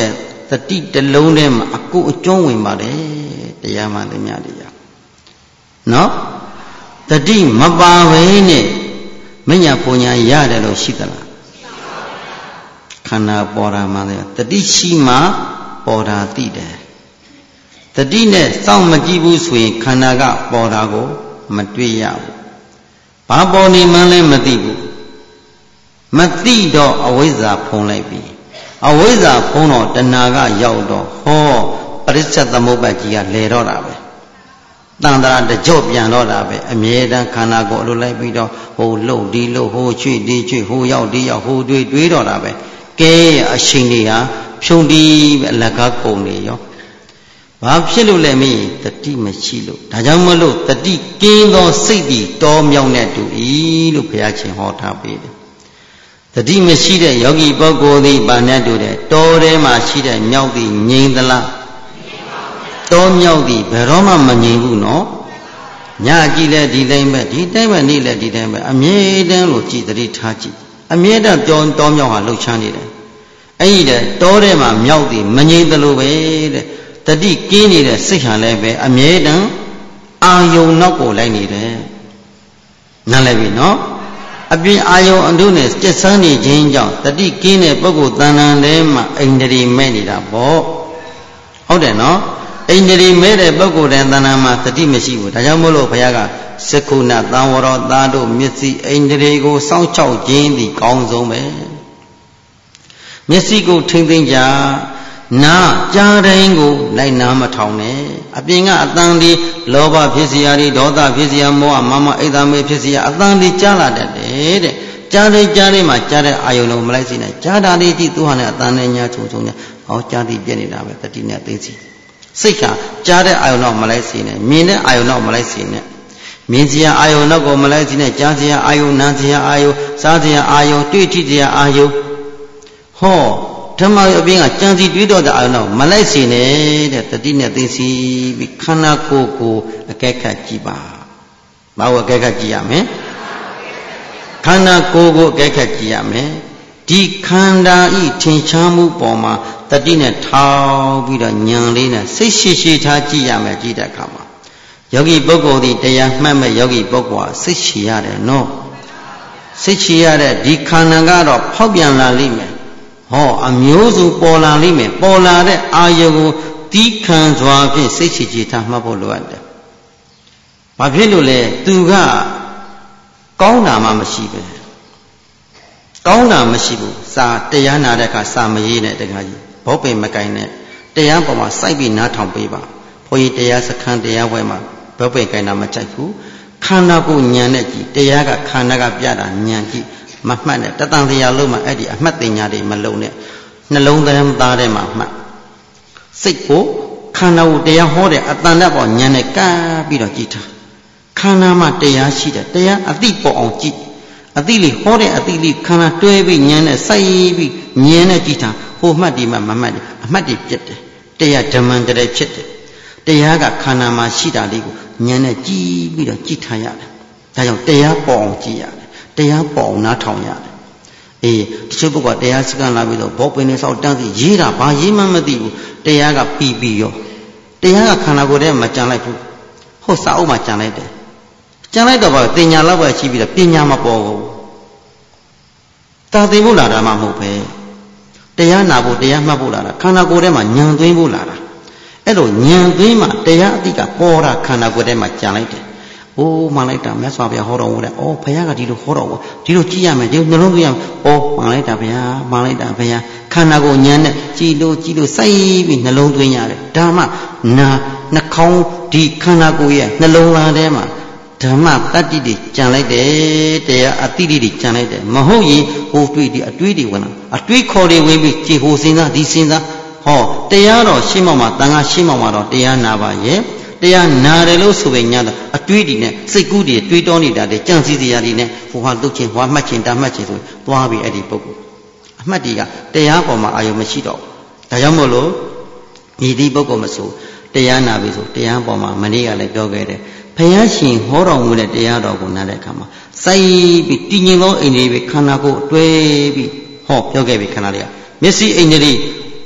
တတိတလုံးထဲမှာအကုအကျွန်းဝင်ပါတယ်တရားမှသမျှတရားနော်တတိမပါဘဲနဲ့မညာပူညာရတယ်လို့ရှိသလားခန္ဓာပေါ်တာမှလည်းတတိရှိမှပေါ်တာသိတယ်တတိနဲ့စောင့်မကြည့်ဘူးဆိုရင်ခန္ဓာကပေါ်တာကိုမတွေ့ရဘူးဘာပေါ်နေမှလည်းမသိဘူးမသိတော့အဝိဇ္ဇာဖုံးလိုက်ပြီအဝိဇ္ဇာဖုံးတော့တဏှာကရောက်တော့ဟောပရိစ္ဆေသမုပ္ပါကြီးကလဲတော့တာပဲတန်တရာတကြော့ပြန်တော့တာပဲအမြဲတမ်းခန္ဓာကိုယ်အလိုလိုက်ပြီးတော့ဟိုလှုပ်ဒီလှုပ်ဟိုချွေဒီချွေဟိုရောက်ဒီရောက်ဟိုတွေးတွေးတော့တာပဲကဲအရှင်တွေဟာဖြုံတီးပဲအလကားကုန်နေရောဘာဖြစ်လို့လဲမင်းတတိမရှိလို့ဒါကြောင့်မလို့တတိကင်းသောစိတ်ဒီတောမြောက်နဲ့တူ၏လို့ဘုရားရှင်ဟောထားပေးတယ်တတိမရှိတဲ့ယောဂီပုဂ္ဂိုလ်သည်ဘာနဲ့တူတယ်တောထဲမှာရှိတဲ့မြောက်သည်ငြိမ်သလားတောမြောက်သည်ဘယ်တော့မှမငြိမ်ဘူးနော်ညကြည့်လဲဒီတိုင်းပဲဒီတိုင်းပဲနေ့လဲဒီတိုင်းပဲအမြဲတမ်းလို့ကြည်တတိထားကြည့်အမြဲတမ်းတောတောမြောက်ဟာလှုပ်ရှားနေတယ်အဲ့ဒီတဲ့တောထဲမှာမြောက်သည်မငြိမ်သလိုပဲတဲ့တတိကင်းနေတဲ့စိတ်ဟာလည်းပဲအမြဲတမ်းအာယုံနောက်ကိုလိုက်နေတယ်နားလည်ပြီနော်အပြင်အာယုံအတုနဲ့စက်ဆန်းနေခြင်းကြောင့်တတိကင်းတဲ့ပုဂ္ဂိုလ်တဏ္ဍာထဲမှာအိန္ဒြေမဲ့နေတာပေါ့ဟုတ်တယ်နော်အိန္ဒြေမဲ့တဲ့ပုဂ္ဂိုလ်တဲ့တဏ္ဍာမှာတတိမရှိဘူးဒါကြောင့်မို့လို့ဘုရားကစက္ခုဏသံဝရောသားတို့မျက်စိအိန္ဒြေကိုစောင့်ချောက်ခြင်းသည်ကောင်းဆုံးပဲမျက်စိကိုထိမ့်သိမ့်ကြနာကြားတိုင်းကိုလိုက်နာမထောင်နဲ့အပြင်ကအတန်ဒီလောဘဖြစ်စီရာတွေဒေါသဖြစ်စီရာမောဟမမအိတ်သားမေဖြစ်စီရာအတန်ဒီကြားလာတတ်တယ်တဲ့ကြားတဲ့ကြားတဲ့မှာကြားတဲ့အာယုံလုံးမလိုက်စီနဲ့ကြားတာလေးကြည့်သူဟာလည်းအတန်နဲ့ညာချုံချုံညာဟောကြားသည်ပြည့်နေတာပဲတတိနဲ့သိစီစိတ်ကကြားတဲ့အာယုံတော့မလိုက်စီနဲ့မြင်တဲ့အာယုံတော့မလိုက်စီနဲ့မြင်စီရာအာယုံတော့ကိုမလိုက်စီနဲ့ကြားစီရာအာယုံနားစီရာအာယုံစားစီရာအာယုံတွေ့ထိစီရာအာယုံဟောဓမ္မရဲ့အပြင်ကကြံစီတွေးတော့တဲ့အာရုံတော့မလိုက်စေနဲ့တဲ့တတိနဲ့သိစီပြီးခန္ဓာကိုယ်ကိုအကဲခတ်ကြည့်ပါဘာကိုအကဲခတ်ကြည့်ရမလဲခန္ဓာကိုယ်ကိုအကဲခတ်ကြည့်ရမယ်ဒီခန္ဓာဤထင်ရှားမှုပေါ်မှာတတိနဲ့ထောင်ပြီးတော့ဉာဏ်လေးနဲ့စိတ်ရှိရှိထားကြည့်ရမယ်ကြည့်တဲ့အခါမှာယောဂီပုဂ္ဂိုလ်ဒီတရားမှတ်မဲ့ယောဂီပုဂ္ဂိုလ်ဟာစိတ်ရှိရတယ်နော်စိတ်ရှိရတဲ့ဒီခန္ဓာကတော့ဖောက်ပြန်လာလိမ့်မယ်ဟောအမျိုးစုပေါ်လာလိမ့်မယ်ပေါ်လာတဲ့အာယုကိုတီးခံစွာဖြင့်စိတ်ရှိကြည်ထားမှတ်ဖို့လိုအပ်တယ်။ဘာဖြစ်လို့လဲသူကကောင်းတာမှမရှိပဲကောင်းတာမရှိဘူးစာတရားနာတဲ့အခါစာမရေးနဲ့တခါကြီးဘောပင်မကင်နဲ့တရားပေါ်မှာစိုက်ပြီးနားထောင်ပေးပါဘုန်းကြီးတရားစခန်းတရားဝဲမှာဘောပင်ကင်တာမကြိုက်ဘူးခန္ဓာကိုဉာဏ်နဲ့ကြည့်တရားကခန္ဓာကပြတာဉာဏ်ကြည့်မမှတ်နဲ့တတန်တရားလုံးမှာအဲ့ဒီအမှတ်တင်ညာတွေမလုံးနဲ့နှလုံးသားသားထဲမှာမှတ်စိတ်ကိုခန္ဓာကိုတရားဟောတဲ့အတန်နဲ့ပေါ့ဉာဏ်နဲ့ကပ်ပြီးတော့ကြည့်ထားခန္ဓာမှာတရားရှိတယ်တရားအတိပေါ်အောင်ကြည့်အတိလေးဟောတဲ့အတိလေးခန္ဓာတွဲပြီးဉာဏ်နဲ့စိုက်ပြီးဉာဏ်နဲ့ကြည့်ထားဟိုမှတ်ဒီမှမမှတ်အမှတ်တွေပြတ်တယ်တရားဓမ္မတည်းဖြစ်တယ်တရားကခန္ဓာမှာရှိတာလေးကိုဉာဏ်နဲ့ကြည့်ပြီးတော့ကြည့်ထားရတယ်ဒါကြောင့်တရားပေါ်အောင်ကြည့်ရတယ်တရားပေါ်နားထောင်ရတယ်အေးတချို့ပုဂ္ဂိုလ်တရားစကန်လာပြီးတော့ဘောပင်နဲ့ဆောက်တန်းစီရေးတာဘာရေးမှမသိဘူးတရားကပြီးပြီးရောတရားကခန္ဓာကိုယ်ထဲမှာကြံလိုက်ဘူးဟုတ်စာအုပ်မှာကြံလိုက်တယ်ကြံလိုက်တော့ဘာတင်ညာလောက်ပဲရှိပြီးတော့ပညာမပေါ်ဘူးတာသိဖို့လာတာမှမဟုတ်ပဲတရားနာဖို့တရားမှတ်ဖို့လာတာခန္ဓာကိုယ်ထဲမှာဉာဏ်သွင်းဖို့လာတာအဲ့လိုဉာဏ်သွင်းမှတရားအတိကပေါ်တာခန္ဓာကိုယ်ထဲမှာကြံလိုက်တယ်အိုးမှန်လိုက်တာမြတ်စွာဘုရားဟောတော်မူတယ်။အော်ဘုရားကဒီလိုဟောတော်မူဒီလိုကြည့်ရမယ်ဒီနှလုံးသွင်းရမယ်။အော်မှန်လိုက်တာဘုရားမှန်လိုက်တာဘုရားခန္ဓာကိုယ်ဉာဏ်နဲ့ကြည်လို့ကြည်လို့စိုက်ပြီးနှလုံးသွင်းရတယ်။ဒါမှနာနှာခေါင်းဒီခန္ဓာကိုယ်ရဲ့နှလုံးသားထဲမှာဓမ္မတတ္တိတွေကြံလိုက်တယ်တရားအတိတွေကြံလိုက်တယ်မဟုတ်ရင်ဟိုတွေးဒီအတွေးတွေဝင်လာအတွေးခေါ်တွေဝင်ပြီးကြည်ဟိုစဉ်းစားဒီစဉ်းစားဟောတရားတော်ရှင်းမောင်မှာတန်ခါရှင်းမောင်မှာတော့တရားနာပါရဲ့တရားနာတယ်လို့ဆိုပေညာတော့အတွေးတွေနဲ့စိတ်ကူးတွေတွေးတောနေတာတွေကြံစည်စရာတွေနဲ့ဟိုဟာလုတ်ချင်းဟိုမှတ်ချင်းတာမှတ်ချင်းဆိုသွားပြီးအဲ့ဒီပုဂ္ဂိုလ်အမှတ်တွေကတရားပေါ်မှာအာယုံမရှိတော့ဒါကြောင့်မို့လို့ဒီဒီပုဂ္ဂိုလ်မဆိုတရားနာပြီဆိုတရားပေါ်မှာမနေ့ကလည်းပြောခဲ့တယ်ဘုရားရှင်ဟောတော်မူတဲ့တရားတော်ကိုနားတဲ့အခါမှာစိုက်ပြီးတည်ငြိမ်သောအိန္ဒြေပဲခန္ဓာကိုယ်အတွဲပြီးဟောပြောခဲ့ပြီခန္ဓာလေးကမျက်စိအိန္ဒြေဒီ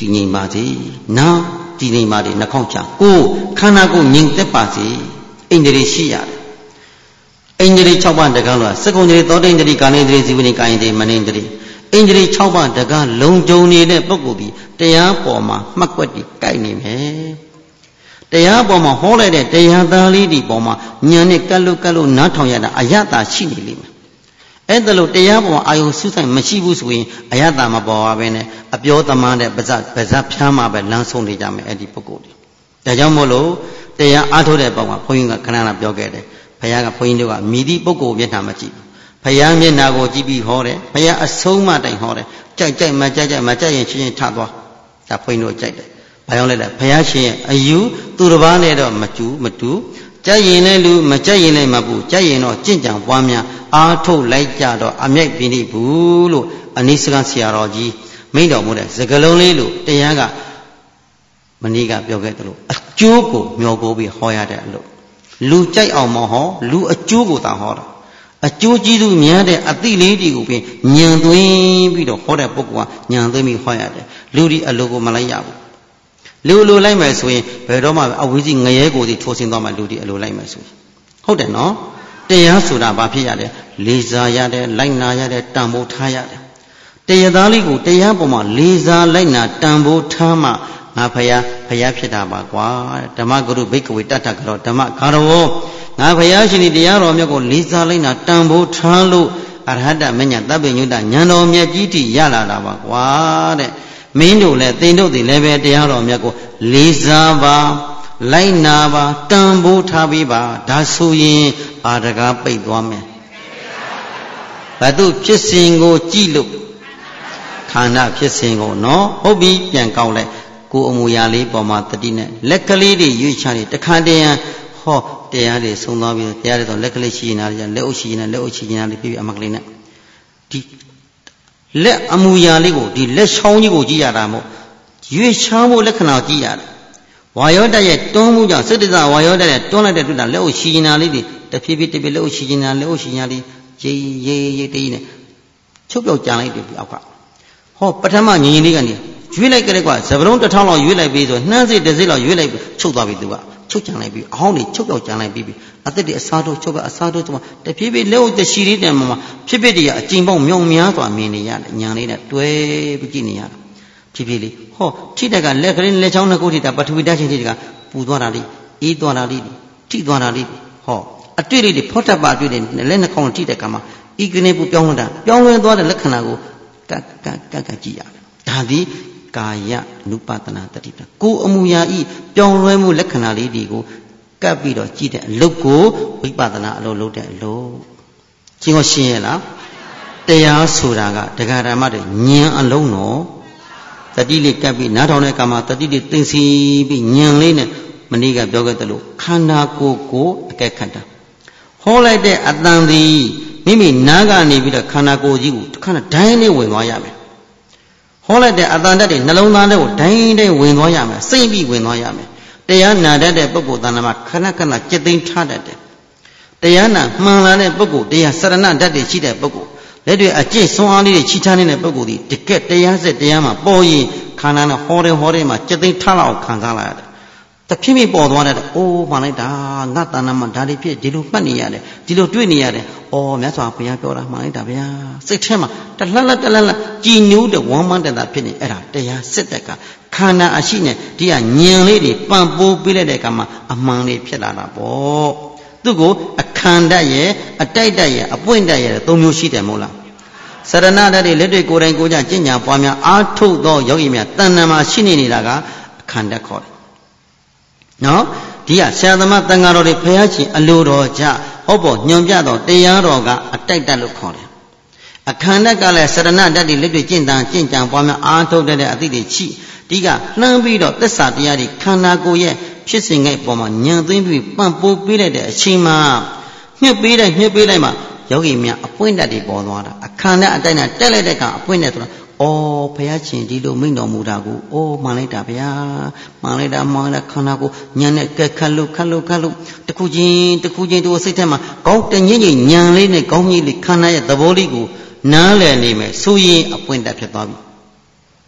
တည်ငြိမ်ပါစေနာတည်ငြိမ်ပါလေနှာခေါင်းချကိုခန္ဓာကိုငြိမ်သက်ပါစေအိန္ဒြေရှိရတယ်အိန္ဒြေ၆ပါးတကားလို့စကုံဒြေသောတိန္ဒြေကာနိန္ဒြေဇီဝနိကာယန္ဒြေမနိန္ဒြေအိန္ဒြေ၆ပါးတကားလုံခြုံနေတဲ့ပုဂ္ဂိုလ်ဒီတရားပေါ်မှာမှတ်ကွက်ပြီးကိုက်နေမယ်တရားပေါ်မှာဟောလိုက်တဲ့တရားသားလေးဒီပေါ်မှာဉာဏ်နဲ့ကတ်လို့ကတ်လို့နားထောင်ရတာအယတရှိနေလိမ့်မယ်အဲ့ဒါလို့တရားပေါ်မှာအာယုံစုဆိုင်မရှိဘူးဆိုရင်အယတမပေါ်ပါပဲနဲ့အပြောသမားတဲ့ပါဇက်ပါဇက်ဖြန်းမှာပဲလမ်းဆုံးနေကြမယ်အဲ့ဒီပုဂ္ဂိုလ်ဒီဒါကြောင့်မို့လို့တရားအားထုတ်တဲ့ပုံမှာဘုန်းကြီးကခဏခဏပြောခဲ့တယ်ဘုရားကဘုန်းကြီးတို့ကမြည်သည့်ပုဂ္ဂိုလ်မျက်နှာမကြည့်ဘူးဘုရားမျက်နှာကိုကြည့်ပြီးဟောတယ်ဘုရားအဆုံးမတိုင်ဟောတယ်ကြိုက်ကြိုက်မကြိုက်ကြိုက်မကြိုက်ရင်ချင်းချင်းထသွားဒါဘုန်းကြီးတို့ကြိုက်တယ်ဘာကြောင့်လဲလဲဘုရားရှင်ရဲ့အယူသူတစ်ပါးနဲ့တော့မကျူမတူကြိုက်ရင်လည်းလူမကြိုက်ရင်လည်းမပူကြိုက်ရင်တော့ကြင့်ကြံပွားများအားထုတ်လိုက်ကြတော့အမြိုက်ပြင်းနေဘူးလို့အနိစ္စကဆရာတော်ကြီးမိန့်တော်မူတဲ့စကားလုံးလေးလို့တရားကမနေ့ကပြောခဲ့တယ်လို့အကျိုးကိုမျှော်ကိုပြီးဟောရတဲ့အလို့လူကြိုက်အောင်မဟောလူအကျိုးကိုသာဟောတာအကျိုးကျေးဇူးများတဲ့အသိလေးတွေကိုပြင်ညံသွင်းပြီးတော့ဟောတဲ့ပုဂ္ဂိုလ်ကညံသွင်းပြီးဟောရတယ်လူဒီအလိုကိုမလိုက်ရဘူးလူလိုလိုက်မယ်ဆိုရင်ဘယ်တော့မှအဝိဇ္ဇငရဲကိုစီထိုးဆင်းသွားမှလူဒီအလိုလိုက်မယ်ဆိုရင်ဟုတ်တယ်နော်တရားဆိုတာဘာဖြစ်ရလဲလေးစားရတယ်လိုက်နာရတယ်တန်ဖိုးထားရတယ်တရားသားလေးကိုတရားပေါ်မှာလေးစားလိုက်နာတန်ဖိုးထားမှငါဖယားဖယားဖြစ်တာပါကွာဓမ္မဂရုဘိက္ခဝေတတ္ထကရောဓမ္မဂါရဝောငါဖယားရှင်ဒီတရားတော်မြတ်ကိုလေးစားလိုက်နာတန်ဖိုးထားလို့အရဟတမဉ္ဇဉ်တပ်ပိညုတဉာဏ်တော်မြတ်ကြီးတိရလာတာပါကွာတဲ့မင်းတို့လည်းသင်တို့သည်လည်းပဲတရားတော်မြတ်ကိုလေးစားပါလိုက်နာပါတန်ဖိုးထားပြီးပါဒါဆိုရင်အာတကားပိတ်သွားမယ်ဘသူဖြစ်စဉ်ကိုကြည့်လို့ခန္ဓာဖြစ်စဉ်ကိုနော်ဟုတ်ပြီပြန်ကောက်လိုက်ကိုအမူအရာလေးပေါ်မှာတတိနဲ့လက်ကလေးတွေရွေ့ချတယ်တခါတည်းဟောတရားတွေဆုံးသွားပြီးတရားတွေတော့လက်ကလေးရှိနေတာကြလက်အုပ်ရှိနေတာလက်အုပ်ရှိနေတာလေးပြပြအမကလေးနဲ့ဒီလက်အမူအရာလေးကိုဒီလက်ချောင်းကြီးကိုကြည့်ရတာမို့ရွေ့ချောင်းမှုလက္ခဏာကိုကြည့်ရတယ်ဝါယောတရဲ့တွန်းမှုကြောင့်စိတ္တဇဝါယောတရဲ့တွန်းလိုက်တဲ့တွေ့တာလက်အုပ်ရှိနေတာလေးတွေတဖြည်းဖြည်းတဖြည်းလက်အုပ်ရှိနေတာလက်အုပ်ရှိနေတာလေးရေးရေးရေးတည်းနဲ့ချုပ်ပြောက်ကြံလိုက်တယ်ဒီအောက်ကဟောပထမညီညီလေးကနေရွေးလိုက်ကြတဲ့ကွာဇပလုံးတစ်ထောင်လောက်ရွေးလိုက်ပြီးဆိုနှမ်းစိတစ်စိလောက်ရွေးလိုက်ချုပ်သွားပြီသူကချုပ်ကြံလိုက်ပြီးအဟောင်းတွေချုပ်ပြောက်ကြံလိုက်ပြီးပြီအသက်တွေအစားတို့ချုပ်ကအစားတို့ဆိုမှတဖြည်းဖြည်းလက်အုပ်တရှိလေးတည်းမှာဖြစ်ဖြစ်တည်းအကျဉ်ပေါင်းမြောင်များစွာမြင်နေရတယ်ညာလေးနဲ့တွဲပြီးကြည့်နေရတာဖြည်းဖြည်းလေးဟောထိတက်ကလက်ကလေးလက်ချောင်းနှစ်ခုထိတာပထဝီဓာတ်ချင်းထိတက်ကပူသွားတာလေးအေးသွားတာလေးထိသွားတာလေးဟောအတွေ့လေးတွေဖော့တက်ပါအတွေ့တွေလက်နှခေါင်းထိတဲ့ကမှာဤကနေပူပြောင်းလဲတာပြောင်းလဲသွားတဲ့လက္ခဏာကိုကတ်ကတ်ကတ်ကတ်ကြည့်ရတယ်ဒါသည်ကာယ ानु ပတနာတတိပကိုအမူအရာဤပြောင်းလဲမှုလက္ခဏာလေးတွေကိုကပ်ပြီးတော့ကြည့်တဲ့အလုပ်ကိုဝိပဿနာအလုပ်လုပ်တဲ့အလုပ်ရှင်းကိုရှင်းရလားတရားဆိုတာကတရားဓမ္မတွေဉာဏ်အလုံးတော့တတိလေးကပ်ပြီးနားထောင်တဲ့အခါမှာတတိလေးသိသိပြီးဉာဏ်လေးနဲ့မနေ့ကပြောခဲ့သလိုခန္ဓာကိုယ်ကိုအကဲခတ်တာဟောလိုက်တဲ့အတန်သည်မိမိနားကနေပြီးတော့ခန္ဓာကိုယ်ကြီးကိုခန္ဓာဒိုင်းလေးဝင်သွားရမယ်ဟောလိုက်တဲ့အတန်တက်တွေနှလုံးသားထဲကိုဒိုင်းတိုင်းဝင်သွားရမယ်စိတ်ပြီးဝင်သွားရမယ်တရားနာတတ်တဲ့ပုဂ္ဂိုလ်တဏ္ဍမှာခဏခဏจิตသိမ်းထားတတ်တယ်တရားနာမှန်လာတဲ့ပုဂ္ဂိုလ်တရားစရဏဓာတ်တွေရှိတဲ့ပုဂ္ဂိုလ်လက်တွေအကျင့်ဆွမ်းအားလေးတွေချီထားနေတဲ့ပုဂ္ဂိုလ်ဒီတကက်တရားစစ်တရားမှာပေါ်ရင်ခန္ဓာနဲ့ဟောတယ်ဟောတယ်မှာจิตသိမ်းထားလောက်ခံစားလာရတယ်တဖြည်းဖြည်းပေါ်သွားတဲ့အိုးမှန်လိုက်တာငါတဏ္ဍမှာဒါတွေဖြစ်ဒီလိုမှတ်နေရတယ်ဒီလိုတွေ့နေရတယ်အော်မြတ်စွာဘုရားပြောတာမှန်လိုက်တာဗျာစိတ်ထဲမှာတလှလှတလှလှကြည်ညိုးတဲ့ဝမ်းမန်းတဲ့တာဖြစ်နေအဲ့ဒါတရားစစ်တဲ့ကခန္ဓာအရှိနဲ့ဒီကညင်လေးတွေပံ့ပိုးပေးလိုက်တဲ့ကမှာအမှန်လေးဖြစ်လာတာပေါ့သူ့ကိုအခန္ဓာရဲ့အတိုက်တက်ရဲ့အပွင့်တက်ရဲ့သုံးမျိုးရှိတယ်မဟုတ်လားစရဏဓာတ်တွေလက်တွေကိုယ်တိုင်ကိုယ်ကြကျင့်ကြံပွားများအားထုတ်သောယောဂီများတဏ္ဍမှာရှိနေနေတာကအခန္ဓာခေါ်တယ်နော်ဒီကဆရာသမားတန်ဃာတော်တွေဖယားရှင်အလိုတော်ကြဟောပေါ်ညွန်ပြတော်တရားတော်ကအတိုက်တက်လို့ခေါ်တယ်အခန္ဓာကလည်းစရဏဓာတ်တွေလက်တွေကျင့်တန်ကျင့်ကြံပွားများအားထုတ်တဲ့အသည့်တွေရှိဒီကလှမ်းပြီးတော့သစ္စာတရားတွေခန္ဓာကိုယ်ရဲ့ဖြစ်စဉ်ngayပေါ်မှာညံသွင်းပြီးပံ့ပိုးပေးလိုက်တဲ့အချိန်မှာညှစ်ပေးလိုက်ညှစ်ပေးလိုက်မှယောဂီများအပွင့်တက်တွေပေါ်သွားတာအခန္ဓာအတိုင်းနဲ့တက်လိုက်တဲ့ကအပွင့်နဲ့ဆိုတာအော်ဘုရားရှင်ဒီလိုမိန့်တော်မူတာကိုအိုးမှန်လိုက်တာဗျာမှန်လိုက်တာမှန်လိုက်ခန္ဓာကိုညံနဲ့ကဲခတ်လို့ခတ်လို့ခတ်လို့တခုချင်းတခုချင်းတို့စိတ်ထဲမှာကောင်းတငိမ့်ငိမ့်ညံလေးနဲ့ကောင်းကြီးလေးခန္ဓာရဲ့သဘောလေးကိုနားလည်နေမယ်ဆိုရင်အပွင့်တက်ဖြစ်သွားပြီ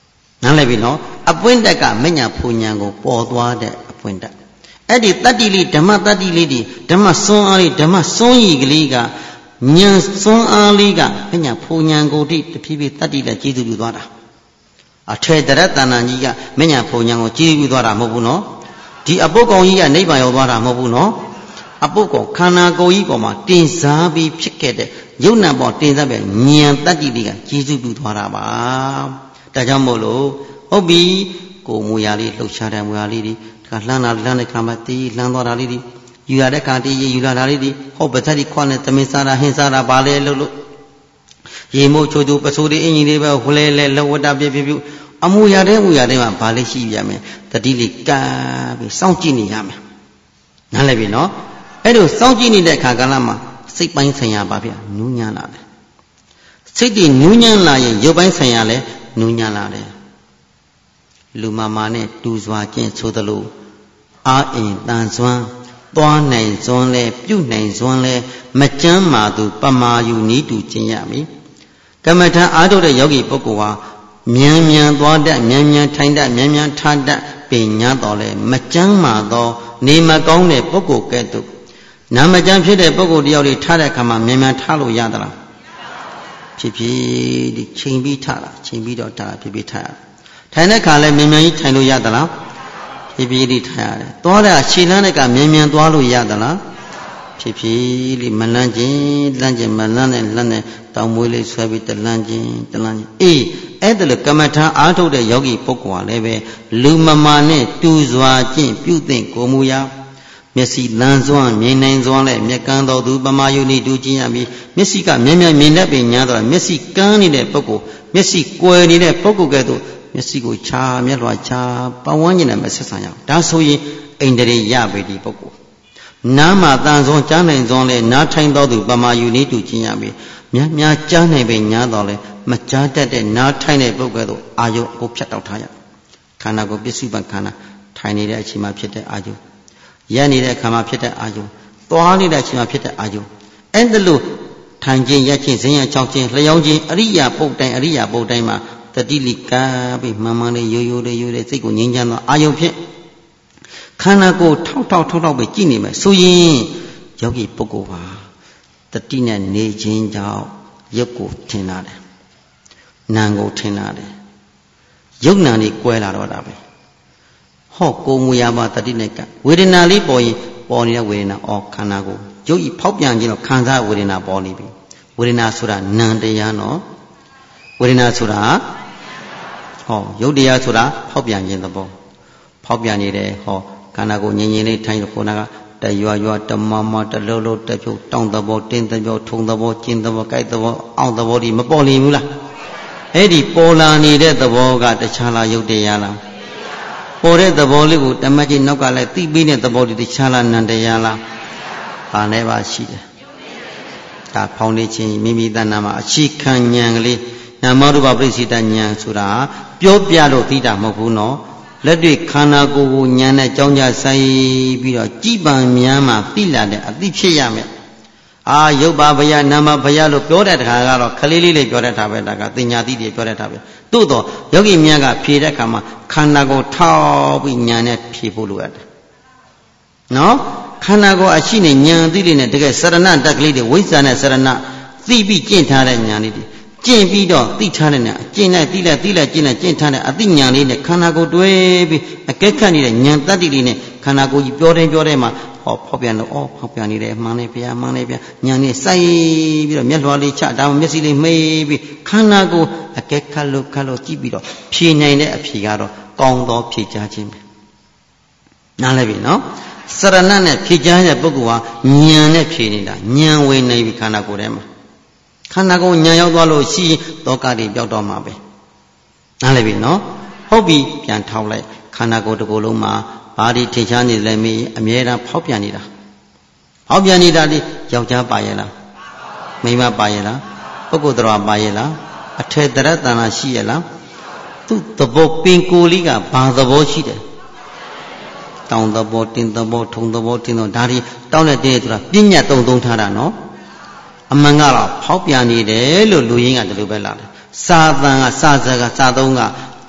နားလည်ပြီနော်အပွင့်တက်ကမညာဖူညာကိုပေါ်သွားတဲ့အပွင့်တက်အဲ့ဒီတတ္တိလေးဓမ္မတတ္တိလေးဒီဓမ္မစွန်းအားလေးဓမ္မစွန်းရည်ကလေးကဉာဏ်စွန်းအားလေးကမညာဖူညာကိုတိတဖြည်းဖြည်းတတ္တိနဲ့ကျေးဇူးပြုသွားတာအထေတရတဏ္ဏကြီးကမညာဖူညာကိုကျေးဇူးပြုသွားတာမဟုတ်ဘူးနော်ဒီအပုတ်ကောင်ကြီးကနိဗ္ဗာန်ရောက်သွားတာမဟုတ်ဘူးနော်အပုတ်ကောင်ခန္ဓာကိုယ်ကြီးပေါ်မှာတင်စားပြီးဖြစ်ခဲ့တဲ့ယုံနာပေါ်တင်စားပြီးဉာဏ်တတ္တိလေးကကျေးဇူးပြုသွားတာပါဒါကြောင့်မို့လို့ဟုတ်ပြီကိုမူရလေးလှုပ်ရှားတဲ့မူရလေးဒီကလှမ်းတာလှမ်းတဲ့ခါမှာတီးလှမ်းသွားတာလေးဒီယူရတဲ့ခါတီးယူလာတာလေးဒီဟောပသက်ဒီခွနဲ့သမင်းစားတာဟင်းစားတာဘာလဲလို့လို့ရေမို့ချိုးချိုးပစိုးလေးအင်ကြီးလေးပဲဝလဲလဲလဝတ္တပြပြပြအမူရတဲ့မူရတဲ့မှာဘာလဲရှိရမယ်တတိလေးကပ်ပြီးစောင့်ကြည့်နေရမယ်နားလည်ပြီနော်အဲ့လိုစောင့်ကြည့်နေတဲ့အခါကလည်းမှာစိတ်ပိုင်းဆိုင်ရာပါဗျနူးညံ့လာတယ်စိတ်တည်နူးညံ့လာရင်ရုပ်ပိုင်းဆိုင်ရာလည်းနူးညံ့လာတယ်လူမမာနဲ့တူစွာကျင့်ဆိုသလိုအာအင်တန်စွမ်းသွားနိုင်စွမ်းလဲပြုနိုင်စွမ်းလဲမကြမ်းမာသူပမာယူနီးတူကျင့်ရမည်ကမ္မထအားထုတ်တဲ့ယောဂီပုဂ္ဂိုလ်ဟာမြန်မြန်သွားတတ်မြန်မြန်ထိုင်တတ်မြန်မြန်ထားတတ်ပညာတော်လဲမကြမ်းမာသောနေမကောင်းတဲ့ပုဂ္ဂိုလ်ကဲ့သို့နာမကြမ်းဖြစ်တဲ့ပုဂ္ဂိုလ်တယောက်လေးထားတဲ့အခါမှာမြန်မြန်ထားလို့ရသလားဖြစ်ဖြစ်ဒီချိန်ပြီးထားတာချိန်ပြီးတော့ထားဖြစ်ဖြစ်ထားရထိုင်တဲ့ခါလဲမြန်မြန်ကြီးထိုင်လို့ရသလားဖြစ်ဖြစ်လေးထိုင်ရတယ်သွားတဲ့ခြေလမ်းတဲ့ကမြန်မြန်သွားလို့ရသလားဖြစ်ဖြစ်လေးမလန်းခြင်းလန်းခြင်းမလန်းနဲ့လန်းနဲ့တောင်မွေးလေးဆွဲပြီးတလန်းခြင်းတလန်းခြင်းအေးအဲ့ဒါလိုကမ္မထာအားထုတ်တဲ့ယောဂီပုဂ္ဂိုလ်ဟာလည်းပဲလူမမာနဲ့တူစွာကျင့်ပြုသင့်ကိုမူရာမျက်စိလန်းစွမ်းမြင်နိုင်စွမ်းလဲမျက်ကန်းတော်သူပမာယုန်ဤတူကျင့်ရပြီးမျက်စိကမြင်မြင်မြင်တတ်ပြီးညာတော့မျက်စိကန်းနေတဲ့ပုဂ္ဂိုလ်မျက်စိကွယ်နေတဲ့ပုဂ္ဂိုလ်ကဲ့သို့မျက်စိကိုချာမျက်လွှာချာပတ်ဝန်းကျင်နဲ့မဆက်ဆံရအောင်ဒါဆိုရင်အိန္ဒြေရပေဒီပုဂ္ဂိုလ်နားမှာတန်စွန်းကြားနိုင်စွမ်းလဲနားထိုင်တော်သူပမာယုန်ဤတူကျင့်ရပြီးများများကြားနိုင်ပြီးညာတော့လဲမကြားတတ်တဲ့နားထိုင်တဲ့ပုဂ္ဂိုလ်ကဲ့သို့အာယုကိုဖြတ်တောက်ထားရခန္ဓာကိုပစ္စုပန်ခန္ဓာထိုင်နေတဲ့အချိန်မှာဖြစ်တဲ့အာယုရက်နေတဲ့အခါမှာဖြစ်တဲ့အာယုသွားနေတဲ့အချိန်မှာဖြစ်တဲ့အာယုအဲ့ဒါလို့ထိုင်ခြင်းရက်ခြင်းဇင်းရချောင်းခြင်းလျောင်းခြင်းအရိယာပုတ်တိုင်းအရိယာပုတ်တိုင်းမှာတတိလိကပြီးမှန်မှန်လေးရိုးရိုးလေးရိုးလေးစိတ်ကိုငြိမ်းချမ်းသောအာယုဖြင့်ခန္ဓာကိုယ်ထောက်ထောက်ထောက်ထောက်ပဲကြည့်နေမယ်ဆိုရင်ယောဂီပုဂ္ဂိုလ်ပါတတိနဲ့နေခြင်းကြောင့်ရုပ်ကိုထင်လာတယ်နာမ်ကိုထင်လာတယ်ရုပ်နာမ်လေးကွဲလာတော့တာပဲဟောကိုမူရပါတတိနဲ့ကဝေဒနာလေးပေါ်ရင်ပေါ်နေတဲ့ဝေဒနာအော်ခန္ဓာကိုရုပ်ဤဖောက်ပြန်ခြင်းတော့ခံစားဝေဒနာပေါ်နေပြီဝေဒနာဆိုတာနာမ်တရားနော်ဝေဒနာဆိုတာဟောရုပ်တရားဆိုတာဖောက်ပြန်ခြင်းသဘောဖောက်ပြန်နေတယ်ဟောခန္ဓာကိုငြိမ်ငြိမ်လေးထိုင်လို့ကိုနာကတရွာရွာတမမတလုံးလုံးတဖြုတ်တောင်းသဘောတင်းသဘောထုံသဘောကျင်းသဘောကြိုက်သဘောအောင့်သဘောဒီမပေါ်နေဘူးလားအဲ့ဒီပေါ်လာနေတဲ့သဘောကတခြားလားရုပ်တရားလားပေါ်တဲ့သဘောလေးကိုတမတ်ကြီးနောက်ကလည်းသိပြီးတဲ့သဘောဒီတခြားလားနန္တရားလားဘာနဲ့ပါရှိတယ်ဒါဖောင်းနေခြင်းမိမိတဏ္ဍာမှာအခြေခံဉာဏ်ကလေးနာမရူပပရိစ္ဆေတဉာဏ်ဆိုတာပြောပြလို့သိတာမဟုတ်ဘူးနော်လက်တွေ့ခန္ဓာကိုယ်ကိုဉာဏ်နဲ့ကြောင်းကြဆိုင်ပြီးတော့ကြည်ပံများမှသိလာတဲ့အသိဖြစ်ရမယ်အာရုပ်ပါဘယနာမဘယလို့ပြောတဲ့တခါကတော့ခလေးလေးလေးပြောတတ်တာပဲဒါကတင်ညာတိတွေပြောတတ်တာပဲသို့တော့ယောဂီများကဖြေတဲ့အခါမှာခန္ဓာကိုယ်ထောက်ပြီးဉာဏ်နဲ့ဖြေဖို့လိုအပ်တယ်နော်ခန္ဓာကိုယ်အရှိနဲ့ဉာဏ်သိလေးနဲ့တကယ်စရဏတက်ကလေးတွေဝိဇ္ဇာနဲ့စရဏသိပြီးကျင့်ထားတဲ့ဉာဏ်လေးတွေကျင့်ပြီးတော့သိထားတဲ့နဲ့ကျင့်လိုက်သိလိုက်သိလိုက်ကျင့်လိုက်ကျင့်ထားတဲ့အသိဉာဏ်လေးနဲ့ခန္ဓာကိုယ်တွဲပြီးအကဲခတ်နေတဲ့ဉာဏ်တတ္တိလေးနဲ့ခန္ဓာကိုယ်ကြီးပြောတယ်ပြောတယ်မှာဟောဖောက်ပြန်လို့ဩဖောက်ပြန်နေတယ်မှန်တယ်ဗျာမှန်တယ်ဗျာဉာဏ်နဲ့စိုက်ပြီးတော့မျက်လွှာလေးချဒါမှမျက်စိလေးမှိတ်ပြီးခန္ဓာကိုယ်အကဲခတ်လို့ခတ်လို့ကြည့်ပြီးတော့ဖြေနိုင်တဲ့အဖြေကတော့ကောင်းသောဖြေကြားခြင်းပဲနားလည်ပြီနော်စရဏနဲ့ဖြေကြားတဲ့ပုဂ္ဂိုလ်ဟာဉာဏ်နဲ့ဖြေနေတာဉာဏ်ဝင်နေပြီခန္ဓာကိုယ်ထဲမှာခန္ဓာကိုယ်ဉာဏ်ရောက်သွားလို့ရှိရင်တောကတွေပြောက်တော့မှာပဲနားလည်ပြီနော်ဟုတ်ပြီပြန်ထောက်လိုက်ခန္ဓာကိုယ်တစ်ခုလုံးမှာဘာဒီထင်ရှားနေလဲမေးအမြဲတမ်းဖောက်ပြန်နေတာဖောက်ပြန်နေတာဒီယောက်ျားပါရဲ့လားမိန်းမပါရဲ့လားပုဂ္ဂိုလ်တော်ပါရဲ့လားအထေတရတဏ္ဍာရှိရဲ့လားသူ့သဘောပင်ကိုယ်လေးကဘာသဘောရှိတယ်တောင်းသဘောတင်းသဘောထုံသဘောတင်းသဘောဒါဒီတောင်းတဲ့တင်းဆိုတာပြညတ်သုံးသုံးထားတာနော်အမှန်ကတော့ဖောက်ပြန်နေတယ်လို့လူရင်းကဒီလိုပဲလာတယ်စာသံကစာစကစာသုံးကဝ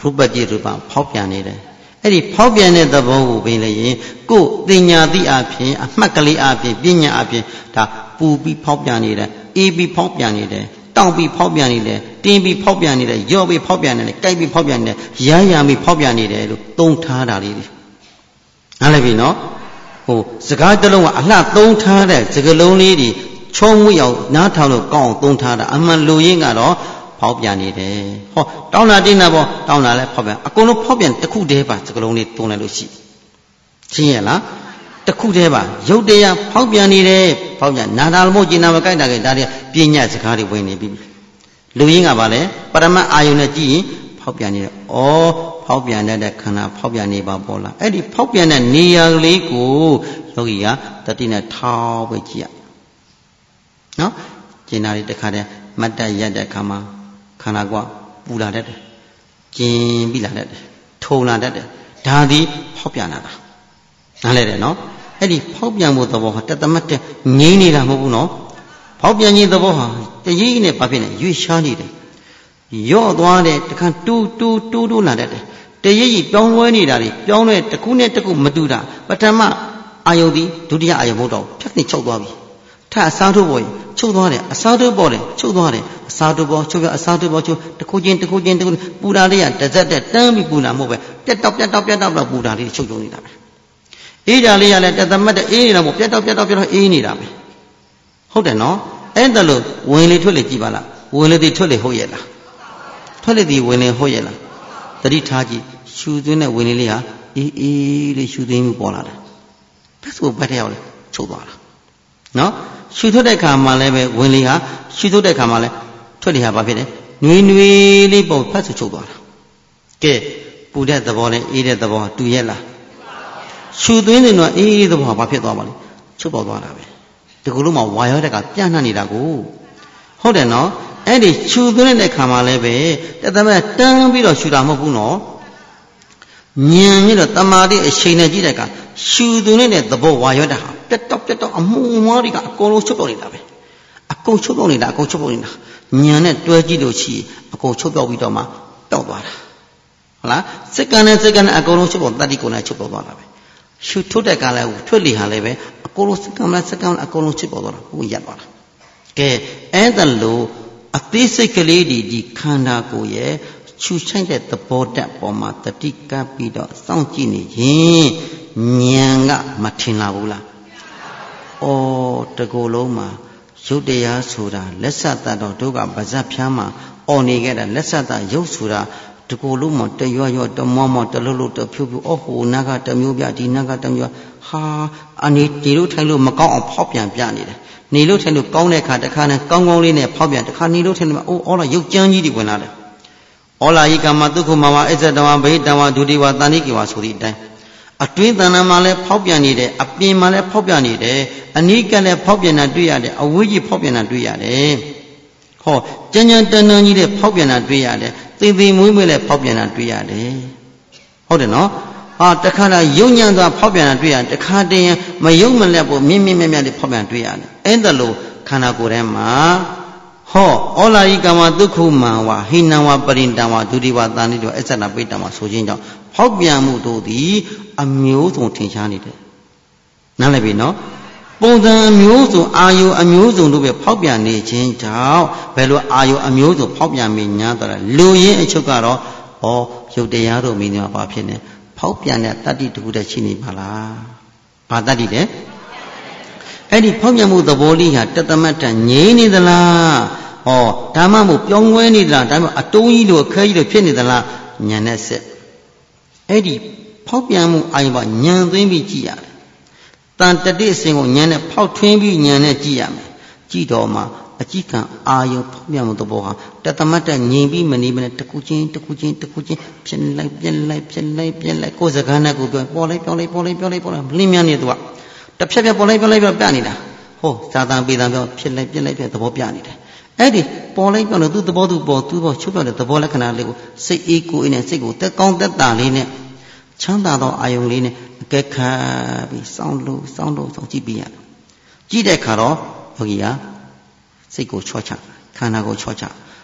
ရူပတိရူပဖောက်ပြန်နေတယ်အဲ့ဒီဖောက်ပြန်တဲ့သဘောကိုပြင်လိုက်ရင်ကိုယ်သိညာတိအဖြစ်အမှတ်ကလေးအဖြစ်ပညာအဖြစ်ဒါပူပြီးဖောက်ပြန်နေတယ်အေးပြီးဖောက်ပြန်နေတယ်တောင့်ပြီးဖောက်ပြန်နေတယ်တင်းပြီးဖောက်ပြန်နေတယ်ရော့ပြီးဖောက်ပြန်နေတယ်ကြိုက်ပြီးဖောက်ပြန်နေတယ်ရမ်းရမ်းပြီးဖောက်ပြန်နေတယ်လို့သုံးထားတာလေးနားလည်ပြီနော်ဟိုစကားတစ်လုံးကအလှသုံးထားတဲ့စကားလုံးလေးတွေချုံးဝရောက်နားထောင်လို့ကောင်းအောင်သုံးထားတာအမှန်လူရင်းကတော့ဖောက်ပြန်နေတယ်ဟောတောင်းတာတင်းတာပေါ့တောင်းတာလည်းဖောက်ပြန်အကုန်လုံးဖောက်ပြန်တစ်ခုတည်းပါစကားလုံးလေးသုံးလိုက်လို့ရှိရှင်းရလားတစ်ခုတည်းပါရုပ်တရားဖောက်ပြန်နေတယ်ဖောက်ပြန်နာတာလို့ကျင်နာမကြိုက်တာကဒါတွေပညာစကားတွေဝင်နေပြီလူရင်းကပါလေပရမတ်အာယုန်နဲ့ကြည့်ရင်ဖောက်ပြန်နေတယ်ဩဖောက်ပြန်တဲ့ခန္ဓာဖောက်ပြန်နေပါပေါ်လာအဲ့ဒီဖောက်ပြန်တဲ့နေရာကလေးကိုယောဂီကတတိနဲ့ထောက်ပဲကြည့်ရနော်ကျင်နာတွေတခါတည်းမတ်တက်ရက်တဲ့ခါမှာခန္ဓာကပူလာတတ်တယ်ကျင်ပြီးလာတတ်တယ်ထုံလာတတ်တယ်ဒါသည်ဖောက်ပြန်လာတာနားလဲတယ်နော်အဲ့ဒီဖောက်ပြန်မှုသဘောဟာတသမတ်တဲ့ငြိမ့်နေတာမဟုတ်ဘူးနော်ဖောက်ပြန်ခြင်းသဘောဟာတကြီးနဲ့ဘာဖြစ်လဲရွေ့ရှားနေတယ်ရော့သွားတယ်တခါတူးတူးတူးတူးလာတတ်တယ်တရကြီးပြောင်းလဲနေတာတွေပြောင်းလဲတစ်ခုနဲ့တစ်ခုမတူတာပထမအာယုန်ဒီဒုတိယအာယုန်မဟုတ်တော့ဖြတ်နေချုပ်သွားပြီထအစားထိုးပေါ်ချုပ်သွားတယ်အစားထိုးပေါ်တယ်ချုပ်သွားတယ်အစားထိုးပေါ်ချုပ်ရအစားထိုးပေါ်ချုပ်တစ်ခုချင်းတစ်ခုချင်းတစ်ခုပူတာလေးကတစ်စက်တက်တန်းပြီးပူလာမဟုတ်ပဲပြက်တော့ပြက်တော့ပြက်တော့တော့ပူတာလေးချုပ်ချုပ်နေတာပဲအေးတာလေးကလည်းတသမတ်တဲ့အေးနေတာမဟုတ်ပြက်တော့ပြက်တော့ပြက်တော့အေးနေတာပဲဟုတ်တယ်နော်အဲ့ဒါလို့ဝင်လေထွက်လေကြည့်ပါလားဝင်လေဒီထွက်လေဟုတ်ရဲ့လားထွက်လေဒီဝင်လေဟုတ်ရဲ့လားတတိထားကြည့်ရှူသွင်းတဲ့ဝင်လေလေးဟာအေးအေးလေးရှူသွင်းပြီးပေါ်လာတယ်ဘယ်ဆိုဘက်ထဲရောက်လဲချုပ်သွားတာနော်ရှူထွက်တဲ့ခါမှာလည်းပဲဝင်လေဟာရှူထွက်တဲ့ခါမှာလည်းထွက်လေဟာဘာဖြစ်လဲနွေနွေလေးပုံဖတ်ဆိုချုပ်သွားတာကဲပူတဲ့သဘောနဲ့အေးတဲ့သဘောတူရဲ့လားရှူသွင်းတဲ့တော့အေးအေးသဘောဘာဖြစ်သွားပါလဲချုပ်ပေါ်သွားတာပဲဒီကုလုံးမှာဝါရောတက်ကပြန့်နှံ့နေတာကိုဟုတ်တယ်နော်အဲ့ဒီရှူသွင်းတဲ့ခါမှာလည်းပဲတသမက်တန်းပြီးတော့ရှူတာမဟုတ်ဘူးနော်ညံပြီးတော့တမာတိအချိန်နဲ့ကြည့်တဲ့အခါရှူသွင်းတဲ့သဘောဝါရောတက်ဟာပြတ်တော့ပြတ်တော့အမှုံမွားတွေကအကုန်လုံးချုပ်တော့နေတာပဲအကုန်ချုပ်တော့နေတာအကုန်ချုပ်တော့နေတာညံနဲ့တွဲကြည့်လို့ရှိရင်အကုန်ချုပ်တော့ပြီးတော့မှတောက်သွားတာဟုတ်လားစက္ကန့်နဲ့စက္ကန့်နဲ့အကုန်လုံးချုပ်တော့တတိကုနဲ့ချုပ်တော့သွားတာပဲရှူထုတ်တဲ့ကလည်းထွက်လေဟာလည်းပဲအကုန်လုံးစက္ကန့်နဲ့စက္ကန့်အကုန်လုံးချုပ်တော့သွားတာဟိုရပ်သွားတာကဲအဲ့ဒါလို့အသေးစိတ်ကလေးဒီဒီခန္ဓာကိုယ်ရဲ့ချူဆိုင်တဲ့သဘောတက်ပေါ်မှာတတိကပ်ပြီးတော့စောင့်ကြည့်နေရင်ဉာဏ်ကမထင်လာဘူးလားဩတကူလုံးမှာရုပ်တရားဆိုတာလက်ဆက်တတ်တော့တို့ကဗဇက်ဖျားမှာအော်နေခဲ့တာလက်ဆက်တတ်ရုပ်ဆိုတာတကူလုံးမှာတရွရွတမောမောတလွတ်လွတ်တဖြူဖြူအော်ဟိုနာကတမျိုးပြဒီနာကတမျိုးဟာအနေဒီလိုထိုင်လို့မကောင်းအောင်ဖောက်ပြန်ပြနေတယ်နေလို့ထိုင်လို့ကောင်းတဲ့ခါတခါနဲ့ကောင်းကောင်းလေးနဲ့ဖောက်ပြန်တခါနေလို့ထိုင်လို့အိုးအော်လာရုပ်ကြမ်းကြီးတွေဝင်လာတယ်ဩလာယိကမဒုက္ခမဝအစ္ဆတဝဗိတဝဒုတိဝတဏိကေဝဆိုသည့်အတိုင်းအတွင်းတဏ္ဍာမှာလည်းဖောက်ပြန်နေတယ်အပြင်မှာလည်းဖောက်ပြန်နေတယ်အနိကလည်းဖောက်ပြန်တာတွေ့ရတယ်အဝိဇ္ဇဖောက်ပြန်တာတွေ့ရတယ်ဟောကြမ်းကြမ်းတန်းတန်းကြီးတဲ့ဖောက်ပြန်တာတွေ့ရတယ်သိသိမွေးမွေးလည်းဖောက်ပြန်တာတွေ့ရတယ်ဟုတ်တယ်နော်ဟာတခါတော့ယုံညံ့သွားဖောက်ပြန်တာတွေ့ရတယ်တခါတည်းမယုံမလက်ဖို့မြင့်မြင့်မြတ်မြတ်လေးဖောက်ပြန်တွေ့ရတယ်အဲ့ဒါလို့ခန္ဓာကိုယ်ထဲမှာဟောဩလာယိကမဒုက္ခမံဝဟိနံဝပရိတံဝဒုတိဝတဏိတောအစ္ဆနာပိတံဝဆိုခြင်းကြောင့်ဖောက်ပြန်မှုတို့သည်အမျိုးစုံထင်ရှားနေတယ်နားလည်ပြီနော်ပုံစံအမျိုးစုံအာယုအမျိုးစုံတို့ပဲဖောက်ပြန်နေခြင်းကြောင့်ဘယ်လိုအာယုအမျိုးစုံဖောက်ပြန်မိညာတော့လူရင်းအချုပ်ကတော့ဩရုပ်တရားတို့မိနေမှာဘာဖြစ်နေဖောက်ပြန်တဲ့တတ္တိတခုတည်းရှိနေပါလားဘာတတ္တိလဲအဲ့ဒီဖောက်ပြန်မှုသဘောလေးဟာတသမတ်တငြိမ့်နေသလားဟောဓမ္မမို့ပြောင်းလဲနေသလားဒါမှမဟုတ်အတုံးကြီးလိုအခဲကြီးလိုဖြစ်နေသလားဉာဏ်နဲ့စစ်အဲ့ဒီဖောက်ပြန်မှုအာယုံပါဉာဏ်သွင်းပြီးကြည့်ရတယ်တန်တတိအစဉ်ကိုဉာဏ်နဲ့ဖောက်ထွင်းပြီးဉာဏ်နဲ့ကြည့်ရမယ်ကြည့်တော့မှအကြည့်ခံအာယုံဖောက်ပြန်မှုသဘောဟာတသမတ်တငြိမ့်ပြီးမနေမနဲ့တစ်ခုချင်းတစ်ခုချင်းတစ်ခုချင်းဖြစ်လိုက်ပြက်လိုက်ဖြစ်လိုက်ပြက်လိုက်ကိုယ်စကားနဲ့ကိုပြောပေါ်လိုက်ပြောလိုက်ပေါ်လိုက်ပြောလိုက်ပေါ်လိုက်လင်းမြန်းနေသူကတဖြက်ဖြက်ပေါ်လိုက်ပေါ်လိုက်ပြောပြနေတာဟောသာတန်ပေတံပြောဖြစ်လိုက်ပြက်လိုက်ပြက်သဘောပြနေတယ်အဲ့ဒီပေါ်လိုက်ပြောလို့သူသဘောသူပေါ်သူပေါ်ချုပ်ပြောတဲ့သဘောလက္ခဏာလေးကိုစိတ်အေးကိုယ်နဲ့စိတ်ကိုတက်ကောင်းတက်တာလေးနဲ့ချမ်းသာသောအာယုံလေးနဲ့အကဲခတ်ပြီးစောင်းလို့စောင်းလို့စောင်းကြည့်ပြရတယ်ကြည့်တဲ့အခါတော့ယောဂီဟာစိတ်ကိုချောချခန္ဓာကိုချောချ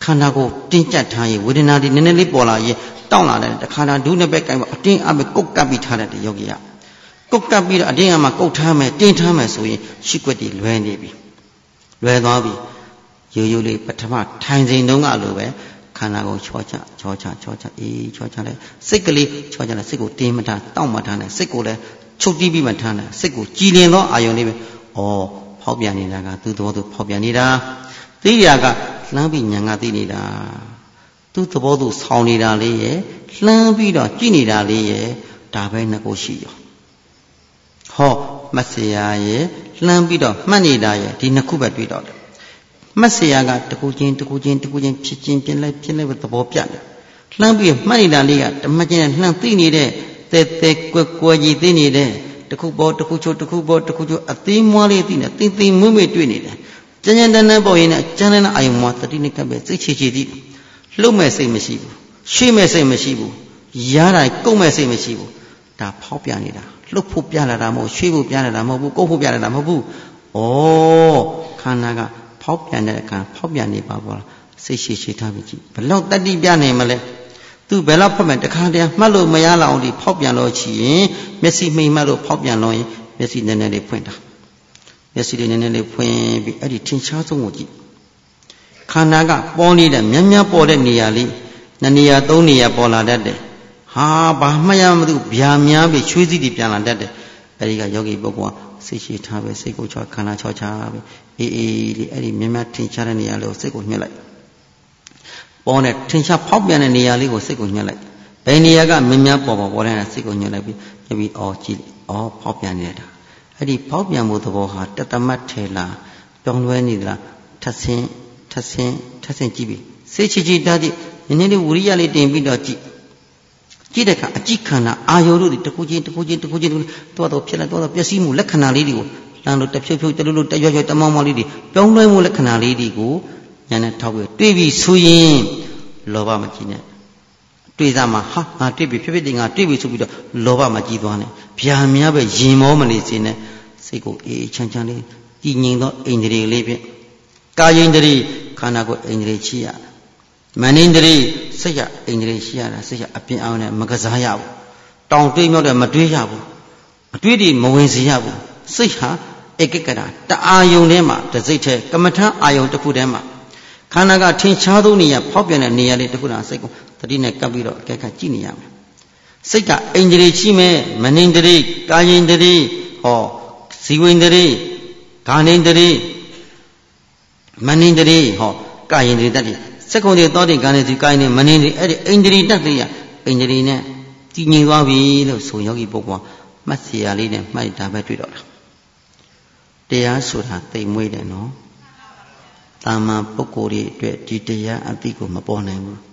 ခန္ဓာကိုတင်းကျပ်ထားရင်ဝေဒနာတွေနည်းနည်းလေးပေါ်လာရင်တောင့်လာတယ်တခါတည်းဒုနဲ့ပဲကိုင်ပါအတင်းအပဲကုတ်ကပ်ပြီးထားတဲ့ယောဂီကကုတ်ကပ်ပြီးတော့အတင်းအမှကုတ်ထားမယ်တင်းထားမယ်ဆိုရင်ရှိခွက်တွေလွယ်နေပြီလွယ်သွားပြီရိုးရိုးလေးပထမထိုင်စဉ်တုန်းကလိုပဲခန္ဓာကိုချောချချောချချောချအေးချောချလဲစိတ်ကလေးချောချလဲစိတ်ကိုတင်းမထားတောင့်မထားနဲ့စိတ်ကိုလည်းချုပ်တီးပြီးမှထားတယ်စိတ်ကိုကြည်လင်သောအာယုန်လေးပဲဩဖောက်ပြန်နေတာကသူ့သဘောသူဖောက်ပြန်နေတာသိရကလှမ်းပြီးညာကသိနေတာသူ့သဘောသူဆောင်းနေတာလေးရဲ့လှမ်းပြီးတော့ကြည့်နေတာလေးရဲ့ဒါပဲနှစ်ကိုရှိရောဟောမတ်စရာရဲ့လှမ်းပြီးတော့မှတ်နေတာရဲ့ဒီနှစ်ခုပဲတွေ့တော့တယ်မတ်စရာကတကူချင်းတကူချင်းတကူချင်းဖြစ်ချင်းပြင်းလိုက်ပြင်းလိုက်ပဲသဘောပြတယ်လှမ်းပြီးမှတ်နေတာလေးကဓမ္မချင်းနဲ့လှမ်းသိနေတဲ့တဲတဲကွက်ကွက်ကြီးသိနေတဲ့တခုပေါ်တခုချိုတခုပေါ်တခုချိုအသေးမွားလေးသိနေသိသိမွေ့မွေ့တွေ့နေတယ်ကျန်ကျန်တန်းတန်းပေါ်ရင်လည်းကျန်တဲ့အာယုံမှာတတိနဲ့ကပ်ပဲစိတ်ချေချေသည်လှုပ်မဲ့စိတ်မရှိဘူးရွှေ့မဲ့စိတ်မရှိဘူးရားတာကုတ်မဲ့စိတ်မရှိဘူးဒါဖောက်ပြန်နေတာလှုပ်ဖို့ပြလာတာမဟုတ်ရွှေ့ဖို့ပြလာတာမဟုတ်ဘူးကုတ်ဖို့ပြလာတာမဟုတ်ဘူးဩခန္ဓာကဖောက်ပြန်တဲ့အခါဖောက်ပြန်နေပါဘောလားစိတ်ရှိရှိထားပြီးကြည့်ဘလောက်တတိပြနေမလဲသူဘယ်လောက်ဖတ်မယ်တခါတည်းမှတ်လို့မရလောက်အောင်ဒီဖောက်ပြန်လို့ချီရင်မျက်စိမိမှတ်လို့ဖောက်ပြန်လို့ရင်မျက်စိနည်းနည်းလေးဖွင့်တာမျက်စိလေးနည်းနည်းလေးဖွင့်ပြီးအဲ့ဒီထင်ရှားဆုံးကိုကြည့်ခန္ဓာကပေါ်နေတဲ့မြတ်မြတ်ပေါ်တဲ့နေရာလေးနှစ်နေရာသုံးနေရာပေါ်လာတတ်တယ်ဟာဘာမှရမသိဘူးဗျာများပြီးချွေးစည်းတွေပြန်လာတတ်တယ်အဲ့ဒီကယောဂီပုဂ္ဂိုလ်ကစိတ်ရှိထားပဲစိတ်ကိုချောခန္ဓာချောချပဲအေးအေးလေးအဲ့ဒီမြတ်မြတ်ထင်ရှားတဲ့နေရာလေးကိုစိတ်ကိုညှက်လိုက်ပေါ်တဲ့ထင်ရှားဖောက်ပြန်တဲ့နေရာလေးကိုစိတ်ကိုညှက်လိုက်ဘယ်နေရာကမြတ်မြတ်ပေါ်ပေါ်ပေါ်တဲ့စိတ်ကိုညှက်လိုက်ပြီးညှက်ပြီးအော်ကြည့်အော်ဖောက်ပြန်နေတာအဲ့ဒီဖောက်ပြန်မှုသဘောဟာတတမတ်ထဲလားပြောင်းလဲနေသလားထပ်ဆင်းထပ်ဆင်းထပ်ဆင်းကြည့်ပြီးစိတ်ချီချီတားကြည့်နည်းနည်းလေးဝိရိယလေးတင်ပြီးတော့ကြည့်ကြည့်တဲ့အခါအကြည့်ခန္ဓာအာယုတို့တခုချင်းတခုချင်းတခုချင်းတော့တော့ဖြစ်လာတော့ပျက်စီးမှုလက္ခဏာလေးတွေကိုလမ်းလို့တဖြုတ်ဖြုတ်တလူလူတရွရွတမောင်းမောင်းလေးတွေပြောင်းလဲမှုလက္ခဏာလေးတွေကိုညာနဲ့ထောက်ပြီးတွေးပြီးဆိုရင်လောဘမကြည့်နဲ့တွေးစားမှာဟာငါတွေးပြီးဖြစ်ဖြစ်တင်ငါတွေးပြီးဆိုပြီးတော့လောဘမကြည့်သွားနဲ့ဗျာများပဲရင်မောမနေစေနဲ့စိတ်ကိုအေးချမ်းချမ်းလေးကြည်ငြိမ်သောအိန္ဒြေလေးဖြင့်ကာယိန္ဒြေခန္ဓာကိုအိန္ဒြေရှိရမနိန္ဒြေစိတ်ရအိန္ဒြေရှိရတာစိတ်ရအပြင်အောင်နဲ့မကစားရဘူးတောင်တွေးမြောက်တယ်မတွေးရဘူးအတွေးတွေမဝင်စေရဘူးစိတ်ဟာဧကကတာတအာယုံထဲမှာတစိတ်ထဲကမ္မထအာယုံတစ်ခုထဲမှာခန္ဓာကထင်ရှားသောနေရာဖောက်ပြန်တဲ့နေရာလေးတစ်ခုလားစိတ်ကိုတတိနဲ့ကပ်ပြီးတော့အကဲခတ်ကြည့်နေရမယ်စိတ်ကအိန္ဒြေရှိမဲ့မနိန္ဒြေကာယိန္ဒြေဟောဇီဝိန္ဒြေဂာနိန္ဒြေမနိန္ဒြေဟောကာယိန္ဒြေတတ်တယ်စက္ကုံတွေသောတိဂာနိစီကာယိနဲ့မနိန္ဒြေအဲ့ဒီအိန္ဒြေတတ်သေးရအိန္ဒြေနဲ့ကြည်ငြိမ်သွားပြီလို့ဆိုယောဂီပုဂ္ဂိုလ်မှတ်စီရလေးနဲ့မှတ်တာပဲတွေ့တော့တာတရားဆိုတာသိမ်မွေးတယ်နော်တာမန်ပုဂ္ဂိုလ်တွေအတွက်ဒီတရားအသိကိုမပေါ်နိုင်ဘူး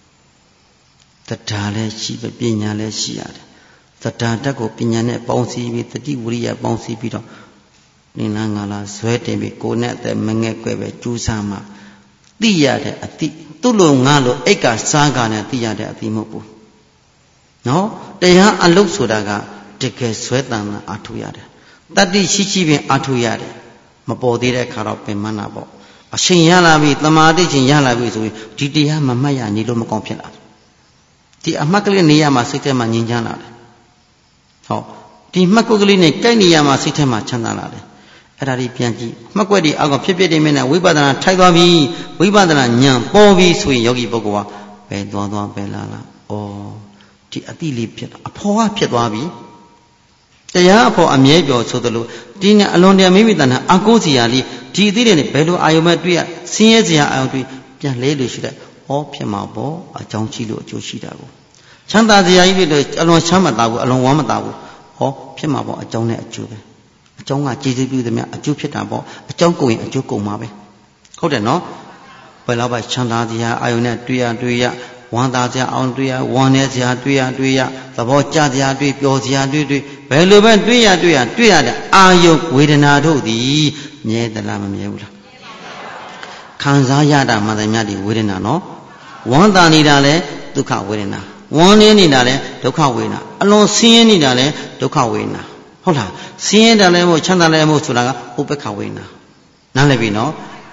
တရားလည်းရှိပဲပညာလည်းရှိရတယ်တရားတတ်ကိုပညာနဲ့ပေါင်းစည်းပြီးတတိဝိရိယပေါင်းစည်းပြီးတော့နိလငါလာဇွဲတင်ပြီးကိုယ်နဲ့အသက်မငဲ့ကွယ်ပဲကြိုးစားမှသိရတဲ့အသိသူ့လိုငါလိုအိတ်ကစားကနဲ့သိရတဲ့အသိမဟုတ်ဘူးနော်တရားအလုပ်ဆိုတာကတကယ်ဇွဲတန်တာအထူရတယ်တတ္တိရှိရှိပင်အထူရတယ်မပေါ်သေးတဲ့အခါတော့ပင်မနာပေါ့အရှင်ရလာပြီတမာတိချင်းရလာပြီဆိုရင်ဒီတရားမမှတ်ရနေလို့မကောင်းဖြစ်လာဒီအမှတ်ကလေးနေရမှာစိတ်ထဲမှာငြိမ်းချမ်းလာတယ်ဟောဒီမှတ်ကွက်ကလေးနဲ့ကြိုက်နေရမှာစိတ်ထဲမှာချမ်းသာလာတယ်အဲ့ဒါဒီပြန်ကြည့်မှတ်ကွက်ဒီအောက်ကဖြစ်ဖြစ်နေမြဲဝိပဿနာထိုက်သွားပြီဝိပဿနာဉာဏ်ပေါ်ပြီဆိုရင်ယောဂီပုဂ္ဂိုလ်ကဘယ်သွားသွားဘယ်လာလာဩဒီအတိလေးဖြစ်အဖော်ကဖြစ်သွားပြီတရားအဖို့အမြဲပြောဆိုသလိုဒီနဲ့အလွန်တရာမိမိတဏ္ဍာအကိုးစီရာလေးဒီအသေးတွေနဲ့ဘယ်လိုအာယုံမဲ့တွေ့ရဆင်းရဲစရာအာယုံတွေ့ပြန်လဲလို့ရှိတယ်။ဩဖြစ်မှာပေါ့အကြောင်းကြီးလို့အကျိုးရှိတာကိုချမ်းသာစရာကြီးဖြစ်လို့အလွန်ချမ်းမသာဘူးအလွန်ဝမ်းမသာဘူး။ဩဖြစ်မှာပေါ့အကြောင်းနဲ့အကျိုးပဲ။အကြောင်းကကျေးဇူးပြုသမျှအကျိုးဖြစ်တာပေါ့အကြောင်းကုန်ရင်အကျိုးကုန်မှာပဲ။ဟုတ်တယ်နော်။ဘယ်တော့မှချမ်းသာစရာအာယုံနဲ့တွေ့ရတွေ့ရဝမ်းသာစရာအောင်တွေ့ရဝမ်းနည်းစရာတွေ့ရတွေ့ရသဘောကျစရာတွေ့ပျော်စရာတွေ့တွေ့ဘယ်လိုပဲတွေ့ရတွေ့ရတွေ့ရတဲ့အာယုဝေဒနာတို့သည်မြဲသလားမမြဲဘူးလားခံစားရတာမှန်တယ်များဒီဝေဒနာနော်ဝမ်းသာနေတာလဲဒုက္ခဝေဒနာဝမ်းနည်းနေတာလဲဒုက္ခဝေဒနာအလွန်ဆင်းရဲနေတာလဲဒုက္ခဝေဒနာဟုတ်လားဆင်းရဲတယ်လဲမို့ချမ်းသာတယ်မို့ဆိုတာကဥပ္ပခဝေဒနာနားလည်ပြီနော်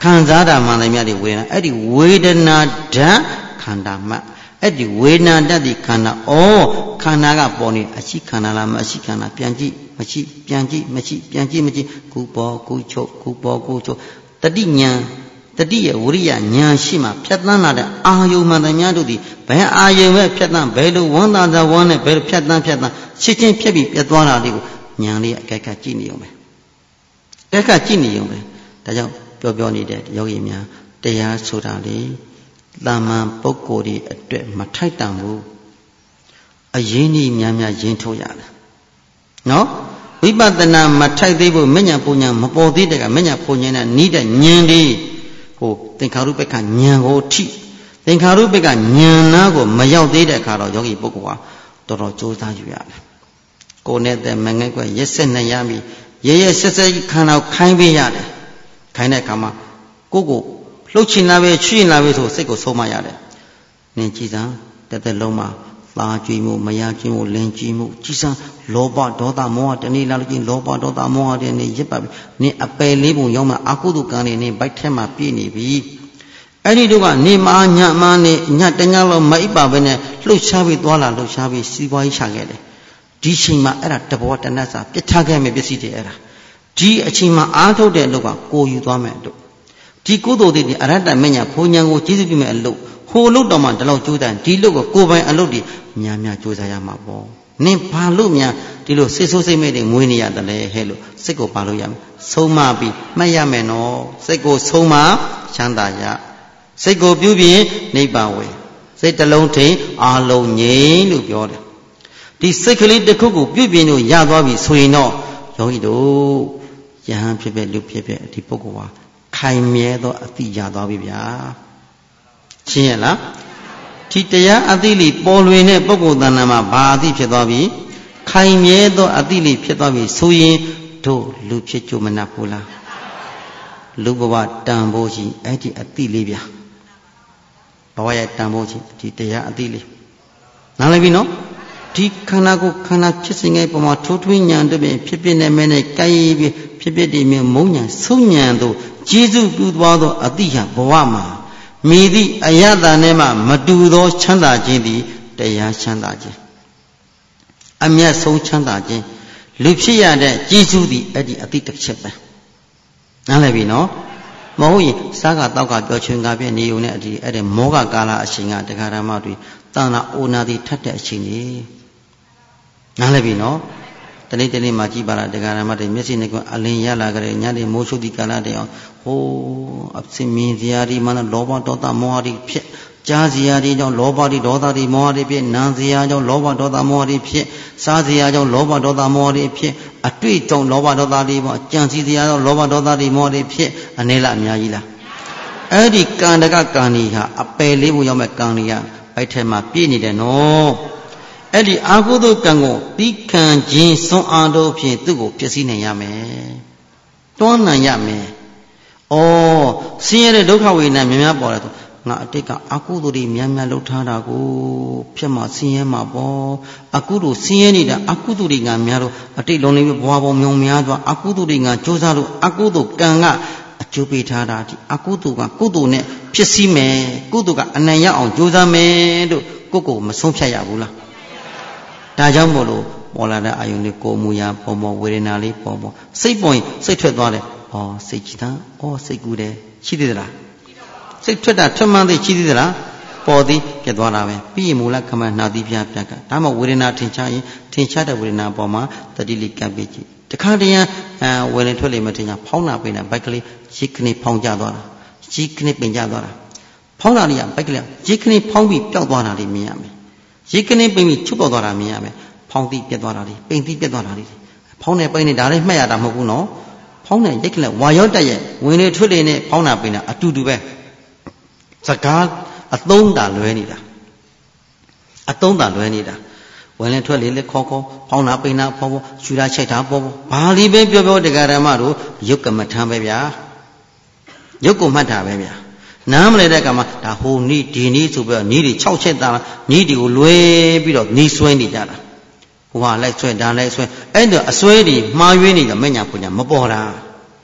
ခံစားတာမှန်တယ်မြတ်ဒီဝေဒနာအဲ့ဒီဝေဒနာဓာတ်ခန္ဓာမှအဲ့ဒီဝေဒနာဓာတ်ဒီခန္ဓာဩခန္ဓာကပေါ်နေအရှိခန္ဓာလားမရှိခန္ဓာပြန်ကြည့်မရှိပြန်ကြည့်မရှိပြန်ကြည့်မကြည့်ကုပေါ်ကုချုပ်ကုပေါ်ကုချုပ်တတိညာတတိယဝရိယညာရှိမှဖြတ်သန်းလာတဲ့အာယုမှန်တယ်များတို့ဒီဘယ်အာယုပဲဖြတ်သန်းဘယ်လိုဝန်းသာသာဝန်းနဲ့ဘယ်လိုဖြတ်သန်းဖြတ်သန်းရှင်းချင်းဖြတ်ပြီးပြတ်သွားတာလေးကိုညာလေးအကဲကကြည့်နေုံပဲအကဲကကြည့်နေုံပဲဒါကြောင့်ပြောပြောနေတဲ့ယောဂီများတရားဆိုတာလေတာမန်ပုဂ္ဂိုလ်တွေအတွက်မထိုက်တန်ဘူးအရင်ကြီးများများရင်းထုတ်ရတယ်နော်ဝိပဿနာမထိုက်သေးဘူးမဉ္ဇဉ်ပူဉ္ဇဉ်မပေါ်သေးတဲ့ကမဉ္ဇဉ်ပူဉ္ဇဉ်နဲ့နီးတဲ့ဉာဏ်လေးဟိုသင်္ခါရုပ္ပကဉာဏ်ကိုထိသင်္ခါရုပ္ပကဉာဏ်နာကိုမရောက်သေးတဲ့အခါတော့ယောဂီပုဂ္ဂိုလ်ဟာတော်တော်ကြိုးစားယူရတယ်ကိုယ်နဲ့တဲ့မငဲ့ကွက်ရက်ဆက်နေရပြီရဲရဲဆက်ဆက်ခန္ဓာကိုခိုင်းပေးရတယ်ခိုင်းတဲ့အခါမှာကိုကိုလှုပ်ချင်လာပဲချွေးလာပဲဆိုစိတ်ကိုဆုံးမရတယ်နင်ကြည်စမ်းတက်တက်လုံးမှာသာကြွေမှုမယားကြွေမှုလင်ကြည်မှုကြည်စမ်းလောဘဒေါသမောဟတနေ့လာလို့ချင်းလောဘဒေါသမောဟတဲ့နေရစ်ပါပြီနင်အပယ်လေးပုံရောက်မှအကုသိုလ်ကံနေနေဘိုက်ထဲမှာပြည့်နေပြီအဲ့ဒီတော့ကနေမညမနေညတညလုံးမအိပ်ပါပဲနဲ့လှုပ်ရှားပြီးသွားလာလှုပ်ရှားပြီးစီးပွားရေးချခဲ့တယ်ဒီချိန်မှာအဲ့ဒါတဘောတနတ်စာပြစ်ထားခဲ့မယ်ပစ္စည်းတွေအဲ့ဒါဒီအချိန်မှာအားထုတ်တဲ့အလုပ်ကကိုယူသွားမယ်တို့ဒီကုသိုလ်တွေအရတ္တမညာဘုံညာကိုကျေးဇူးပြုမဲ့အလုပ်ဟိုလုပ်တော့မှဒီလောက်ကြိုးစားဒီလုပ်ကိုကိုယ်ပိုင်အလုပ်တွေများများကြိုးစားရမှာပေါ့နင်ဘာလို့များဒီလိုစိတ်ဆိုးစိတ်မဲ့တွေငွေနေရတယ်လဲဟဲ့လို့စိတ်ကိုပါလို့ရမယ်ဆုံးမပြီးမှတ်ရမယ်နော်စိတ်ကိုဆုံးမချမ်းသာရစိတ်ကိုပြုပြင်နိဗ္ဗာန်ဝေစိတ်တလုံးထိန်အာလုံးငြိမ်လို့ပြောတယ်ဒီစိတ်ကလေးတစ်ခုကိုပြုပြင်လို့ရသွားပြီဆိုရင်တော့ယောဂီတို့ယဟန်ဖြစ်ဖြစ်လူဖြစ်ဖြစ်ဒီပုဂ္ဂိုလ်ဟာခိုင်မြဲသောအတိရသွားပြီဗျာရှင်းရလားဒီတရားအတိလေးပေါ်လွင်တဲ့ပုဂ္ဂိုလ်တဏ္ဍာမှာဘာအတိဖြစ်သွားပြီခိုင်မြဲသောအတိလေးဖြစ်သွားပြီဆိုရင်တို့လူဖြစ်ကြမနှပ်ဘူးလားလူဘဝတန်ဖိုးရှိအဲ့ဒီအတိလေးဗျာဘဝရဲ့တန်ဖိုးရှိဒီတရားအတိလေးနားလည်ပြီနော်ဒီခန္ဓာကိုခန္ဓာဖြစ်စဉ်ရဲ့ပုံမှာထိုးထွင်းဉာဏ်တို့ပြင်ဖြစ်ဖြစ်နေမဲနဲ့ကြိုက်ပြီးဖြစ်ဖြစ်တည်မြင်မုံဉာဏ်ဆုံးဉာဏ်တို့ကျေစုပြုသွားသောအတိယဘဝမှာမိသည့်အယတနဲ့မှမတူသောချမ်းသာခြင်းသည်တရားချမ်းသာခြင်းအမျက်ဆုံးချမ်းသာခြင်းလူဖြစ်ရတဲ့ကျေစုသည်အဲ့ဒီအတိတစ်ချက်ပဲနားလည်ပြီနော်မဟုတ်ရင်စားကတောက်ကပြောချင်ကပြည့်နေုံနဲ့အဒီအဲ့ဒီမောဟကာလအချိန်ကတရားဓမ္မတွေတဏ္ဍာအိုနာသည်ထက်တဲ့အချိန်ကြီးနားလည်ပြီနော်တနေ့တနေ့မှကြည်ပါလားတရားဓမ္မတွေမျက်စိနဲ့ကအလင်းရလာကြတယ်ညနေမိုးချုပ်ဒီကာလတည်းအောင်ဟိုးအစင်မြင်စရာဒီမှလည်းလောဘဒေါသမောဟတွေဖြစ်ကြားစရာတွေကြောင့်လောဘတွေဒေါသတွေမောဟတွေဖြစ်နာစရာကြောင့်လောဘဒေါသမောဟတွေဖြစ်စားစရာကြောင့်လောဘဒေါသမောဟတွေဖြစ်အတွေ့အကြုံလောဘဒေါသတွေပေါ့ကြံစည်စရာကြောင့်လောဘဒေါသတွေမောဟတွေဖြစ်အနေလားအများကြီးလားအဲ့ဒီကံတကကံကြီးဟာအပယ်လေးပုံရောက်မဲ့ကံကြီးကဘိုက်ထဲမှာပြည့်နေတယ်နော်အဲ့ဒီအာဟုသောကံကိုတိခံခြင်းစွန့်အားတို့ဖြင့်သူ့ကိုပြည့်စည်နိုင်ရမယ်တွန်းနိုင်ရမယ်ဩဆင်းရဲတဲ့ဒုက္ခဝေဒနာများများပေါ်လာတော့ငါအတိတ်ကအကုသိုလ်တွေများများလှုပ်ထားတာကိုဖြစ်မှဆင်းရဲမှာပေါ့အကုသိုလ်ဆင်းရဲနေတာအကုသိုလ်တွေငါများတော့အတိတ်လုံးလေးဘဝပေါင်းမြောင်များသွားအကုသိုလ်တွေငါကြိုးစားလို့အကုသိုလ်ကံကအကျိုးပေးထားတာဒီအကုသိုလ်ကကုသိုလ်နဲ့ဖြစ်စီမယ်ကုသိုလ်ကအနံ့ရအောင်ကြိုးစားမယ်လို့ကိုယ့်ကိုယ်မဆုံးဖြတ်ရဘူးလားဒါကြောင့်မို့လို့ပေါ်လာတဲ့အာယုန်လေးကိုယ်မူရာပေါ်ပေါ်ဝေဒနာလေးပေါ်ပေါ်စိတ်ပေါ်ရင်စိတ်ထွက်သွားတယ်ဩစိတ်ကြည်သားဩစိတ်ကူးတယ်ရှိသေးသလားစိတ်ထွက်တာထွက်မှန်းသိရှိသေးသလားပေါ်သည်ပြတ်သွားတာပဲပြီးရင်မူလခမနှာသီးပြပြကဒါမှဝေဒနာထင်ရှားရင်ထင်ရှားတဲ့ဝေဒနာပေါ်မှာတတိလေးကပ်ပြီးကြည့်တခါတည်းအဲဝေလင်ထွက်လေမထင်ကြဖောင်းတာပိနေတာဘိုက်ကလေးရိတ်ခနေဖောင်းကြသွားတာရိတ်ခနေပင်ကြသွားတာဖောင်းတာလေးကဘိက်ကလေးရိတ်ခနေဖောင်းပြီးပျောက်သွားတာလေးမြင်ရမယ်ရိတ်ခနေပင်ပြီးချုပ်ပေါက်သွားတာမြင်ရမယ်ဖောင်းသီးပြတ်သွားတာလေးပိန်သီးပြတ်သွားတာလေးဖောင်းနေပိန်နေဒါလေးမှတ်ရတာမဟုတ်ဘူးနော်ဖောင်းနေရိတ်ခနေဝါရော့တက်ရဲ့ဝင်လေထွက်လေနဲ့ဖောင်းတာပိန်တာအတူတူပဲစကားအသုံးတာလွဲနေတာအသုံးတာလွဲနေတာဝင်လေထွက်လေလေခေါ်ခေါ်ဖောင်းတာပိန်တာဖော်ဖော်ရှူတာချိုက်တာပေါ်ပေါ်ဘာလီပဲပြောပြောတရားဓမ္မတို့ယုတ်ကမထမ်းပဲဗျာယုတ်ကိုမှတ်တာပဲဗျာနားမလဲတဲ့ကမှာဒါဟိုနီးဒီနီးဆိုပြီးတော့နီးတွေ၆ချက်တာနီးတွေကိုလွဲပြီးတော့နီးဆွဲနေကြတာဟိုဟာလိုက်ဆွဲဒါလိုက်ဆွဲအဲ့တော့အဆွဲတွေမှားယွင်းနေကြမညာပညာမပေါ်တာ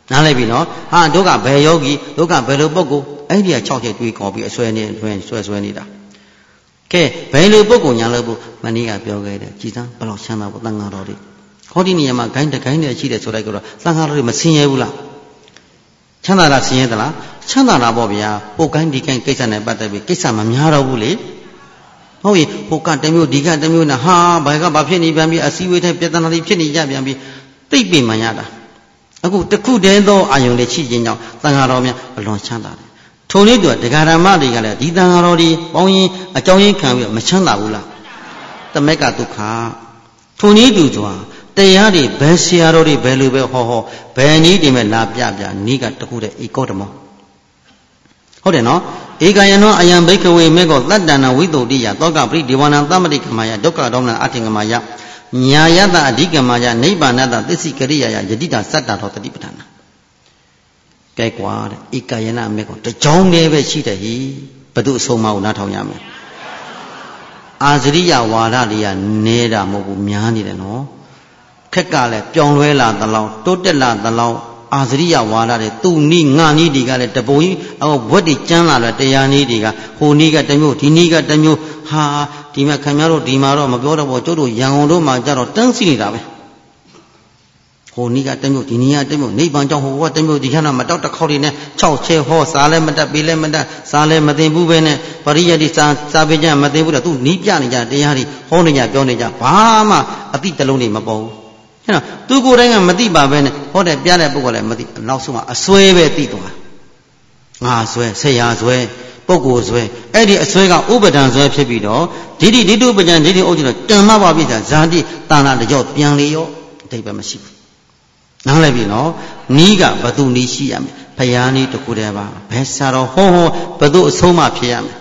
နားလိုက်ပြီနော်ဟာတို့ကဘယ်ယောဂီတို့ကဘယ်လိုပုဂ္ဂိုလ်အဲ့ဒီက၆ချက်တွေးခေါ်ပြီးအစွဲနေတွင်ဆွဲဆွဲနေတာကဲဘယ်လိုပုဂ္ဂိုလ်ညာလို့မနေ့ကပြောခဲ့တယ်ကြည်စမ်းဘယ်လောက်ချမ်းသာဖို့တန်ဃာတော်တွေခေါဒီနေရာမှာဂိုင်းတဂိုင်းနဲ့ရှိတယ်ဆိုလိုက်ကြတော့တန်ဃာတော်တွေမဆင်းရဲဘူးလားချမ်းသာတာဆင်းရဲသလားချမ်းသာတာပေါ့ဗျာပိုကိုင်းဒီကိုင်းကိစ္စနဲ့ပတ်သက်ပြီးကိစ္စမများတော့ဘူးလေဟုတ်ပြီဟိုကတမျိုးဒီကတမျိုးနဲ့ဟာဘာကဘာဖြစ်နေပြန်ပြီအစည်းအဝေးတိုင်းပြဿနာတွေဖြစ်နေကြပြန်ပြီသိပ်ပင်မှန်ရတာအခုတခုတည်းသောအာယုန်တွေရှိခြင်းကြောင့်တန်ဃာတော်များအလွန်ချမ်းသာတယ်ထုံလေးတို့ဒကာဓမ္မတွေကလည်းဒီတန်ဃာတော်တွေပေါင်းရင်အကြောင်းရင်းခံပြီးမချမ်းသာဘူးလားတမက်ကဒုက္ခထုံလေးတူစွာတရားတွေဘယ်ဆရာတော်တွေဘယ်လိုပဲဟောဟောဘယ်နည်းတွေမဲ့လာပြပြနီးကတခုတည်းဧကောဓမောဟုတ်တယ်နော်ဧကယနောအယံဘိက္ခဝေမေကောတတ္တနာဝိတုဒ္ဓိယသောကပရိဒေဝနာသမတိကမယဒုက္ခဒေါမနအထင်ကမယညာယတအဓိကမယနိဗ္ဗာနတသစ္စိကရိယာယယတိတာစတ္တတော်တတိပဋ္ဌာနာကဲကွာတဲ့ဧကယနာမေကောတကြောင်းလေးပဲရှိတယ်ဟိဘု து အဆုံးမကိုနားထောင်ရမယ်အာဇရိယဝါဒတွေကနေတာမဟုတ်ဘူးများနေတယ်နော်ခက်ကလည်းပြောင်းလဲလာသလောက်တိုးတက်လာသလောက်အာဇရိယဝါဒတွေသူ့နီးငါနီးတွေကလည်းတပုံကြီးအော်ဘွက်တွေကျမ်းလာတယ်တရားနီးတွေကဟိုနီးကတမျိုးဒီနီးကတမျိုးဟာဒီမှာခင်ဗျားတို့ဒီမှာတော့မပြောတော့ဘူးကျုပ်တို့ရန်ကုန်တို့မှာကြတော့တန်းစီနေတာပဲဟိုနီးကတမျိုးဒီနီးကတမျိုးနိဗ္ဗာန်ကြောင့်ဟိုကတမျိုးဒီခဏမတောက်တစ်ခေါက်တွေနဲ့၆ချဲဟောစားလဲမတတ်ပေးလဲမတတ်စားလဲမသိဘူးပဲနဲ့ပရိယတ်ဒီစားစားပေးကြမသိဘူးတော့သူနီးပြနေကြတရားတွေဟောနေကြပြောနေကြဘာမှအတိတလုံးတွေမပေါ်ဘူးဟဲ့နော်သူကိုယ်တိုင်ကမသိပါပဲနဲ့ဟောတယ်ပြတဲ့ပုဂ္ဂိုလ်လည်းမသိနောက်ဆုံးမှာအစွဲပဲသိသွားငါစွဲဆရာစွဲပုဂ္ဂိုလ်စွဲအဲ့ဒီအစွဲကဥပဒံစွဲဖြစ်ပြီးတော့ဒိဋ္ဌိဒိဋ္ဌုပဉ္စဒိဋ္ဌိဥဒ္ဒတော့တဏ္ဍပါပိစ္ဆာဇာတိတာနာတကြောပြန်လေရောအတိတ်ပဲမရှိဘူးနားလည်ပြီနော်နီးကဘသူနီးရှိရမယ်ဘုရားနီးတခုတည်းပါဘယ်ဆရာတော်ဟောဟောဘသူအဆုံးမှဖြစ်ရမယ်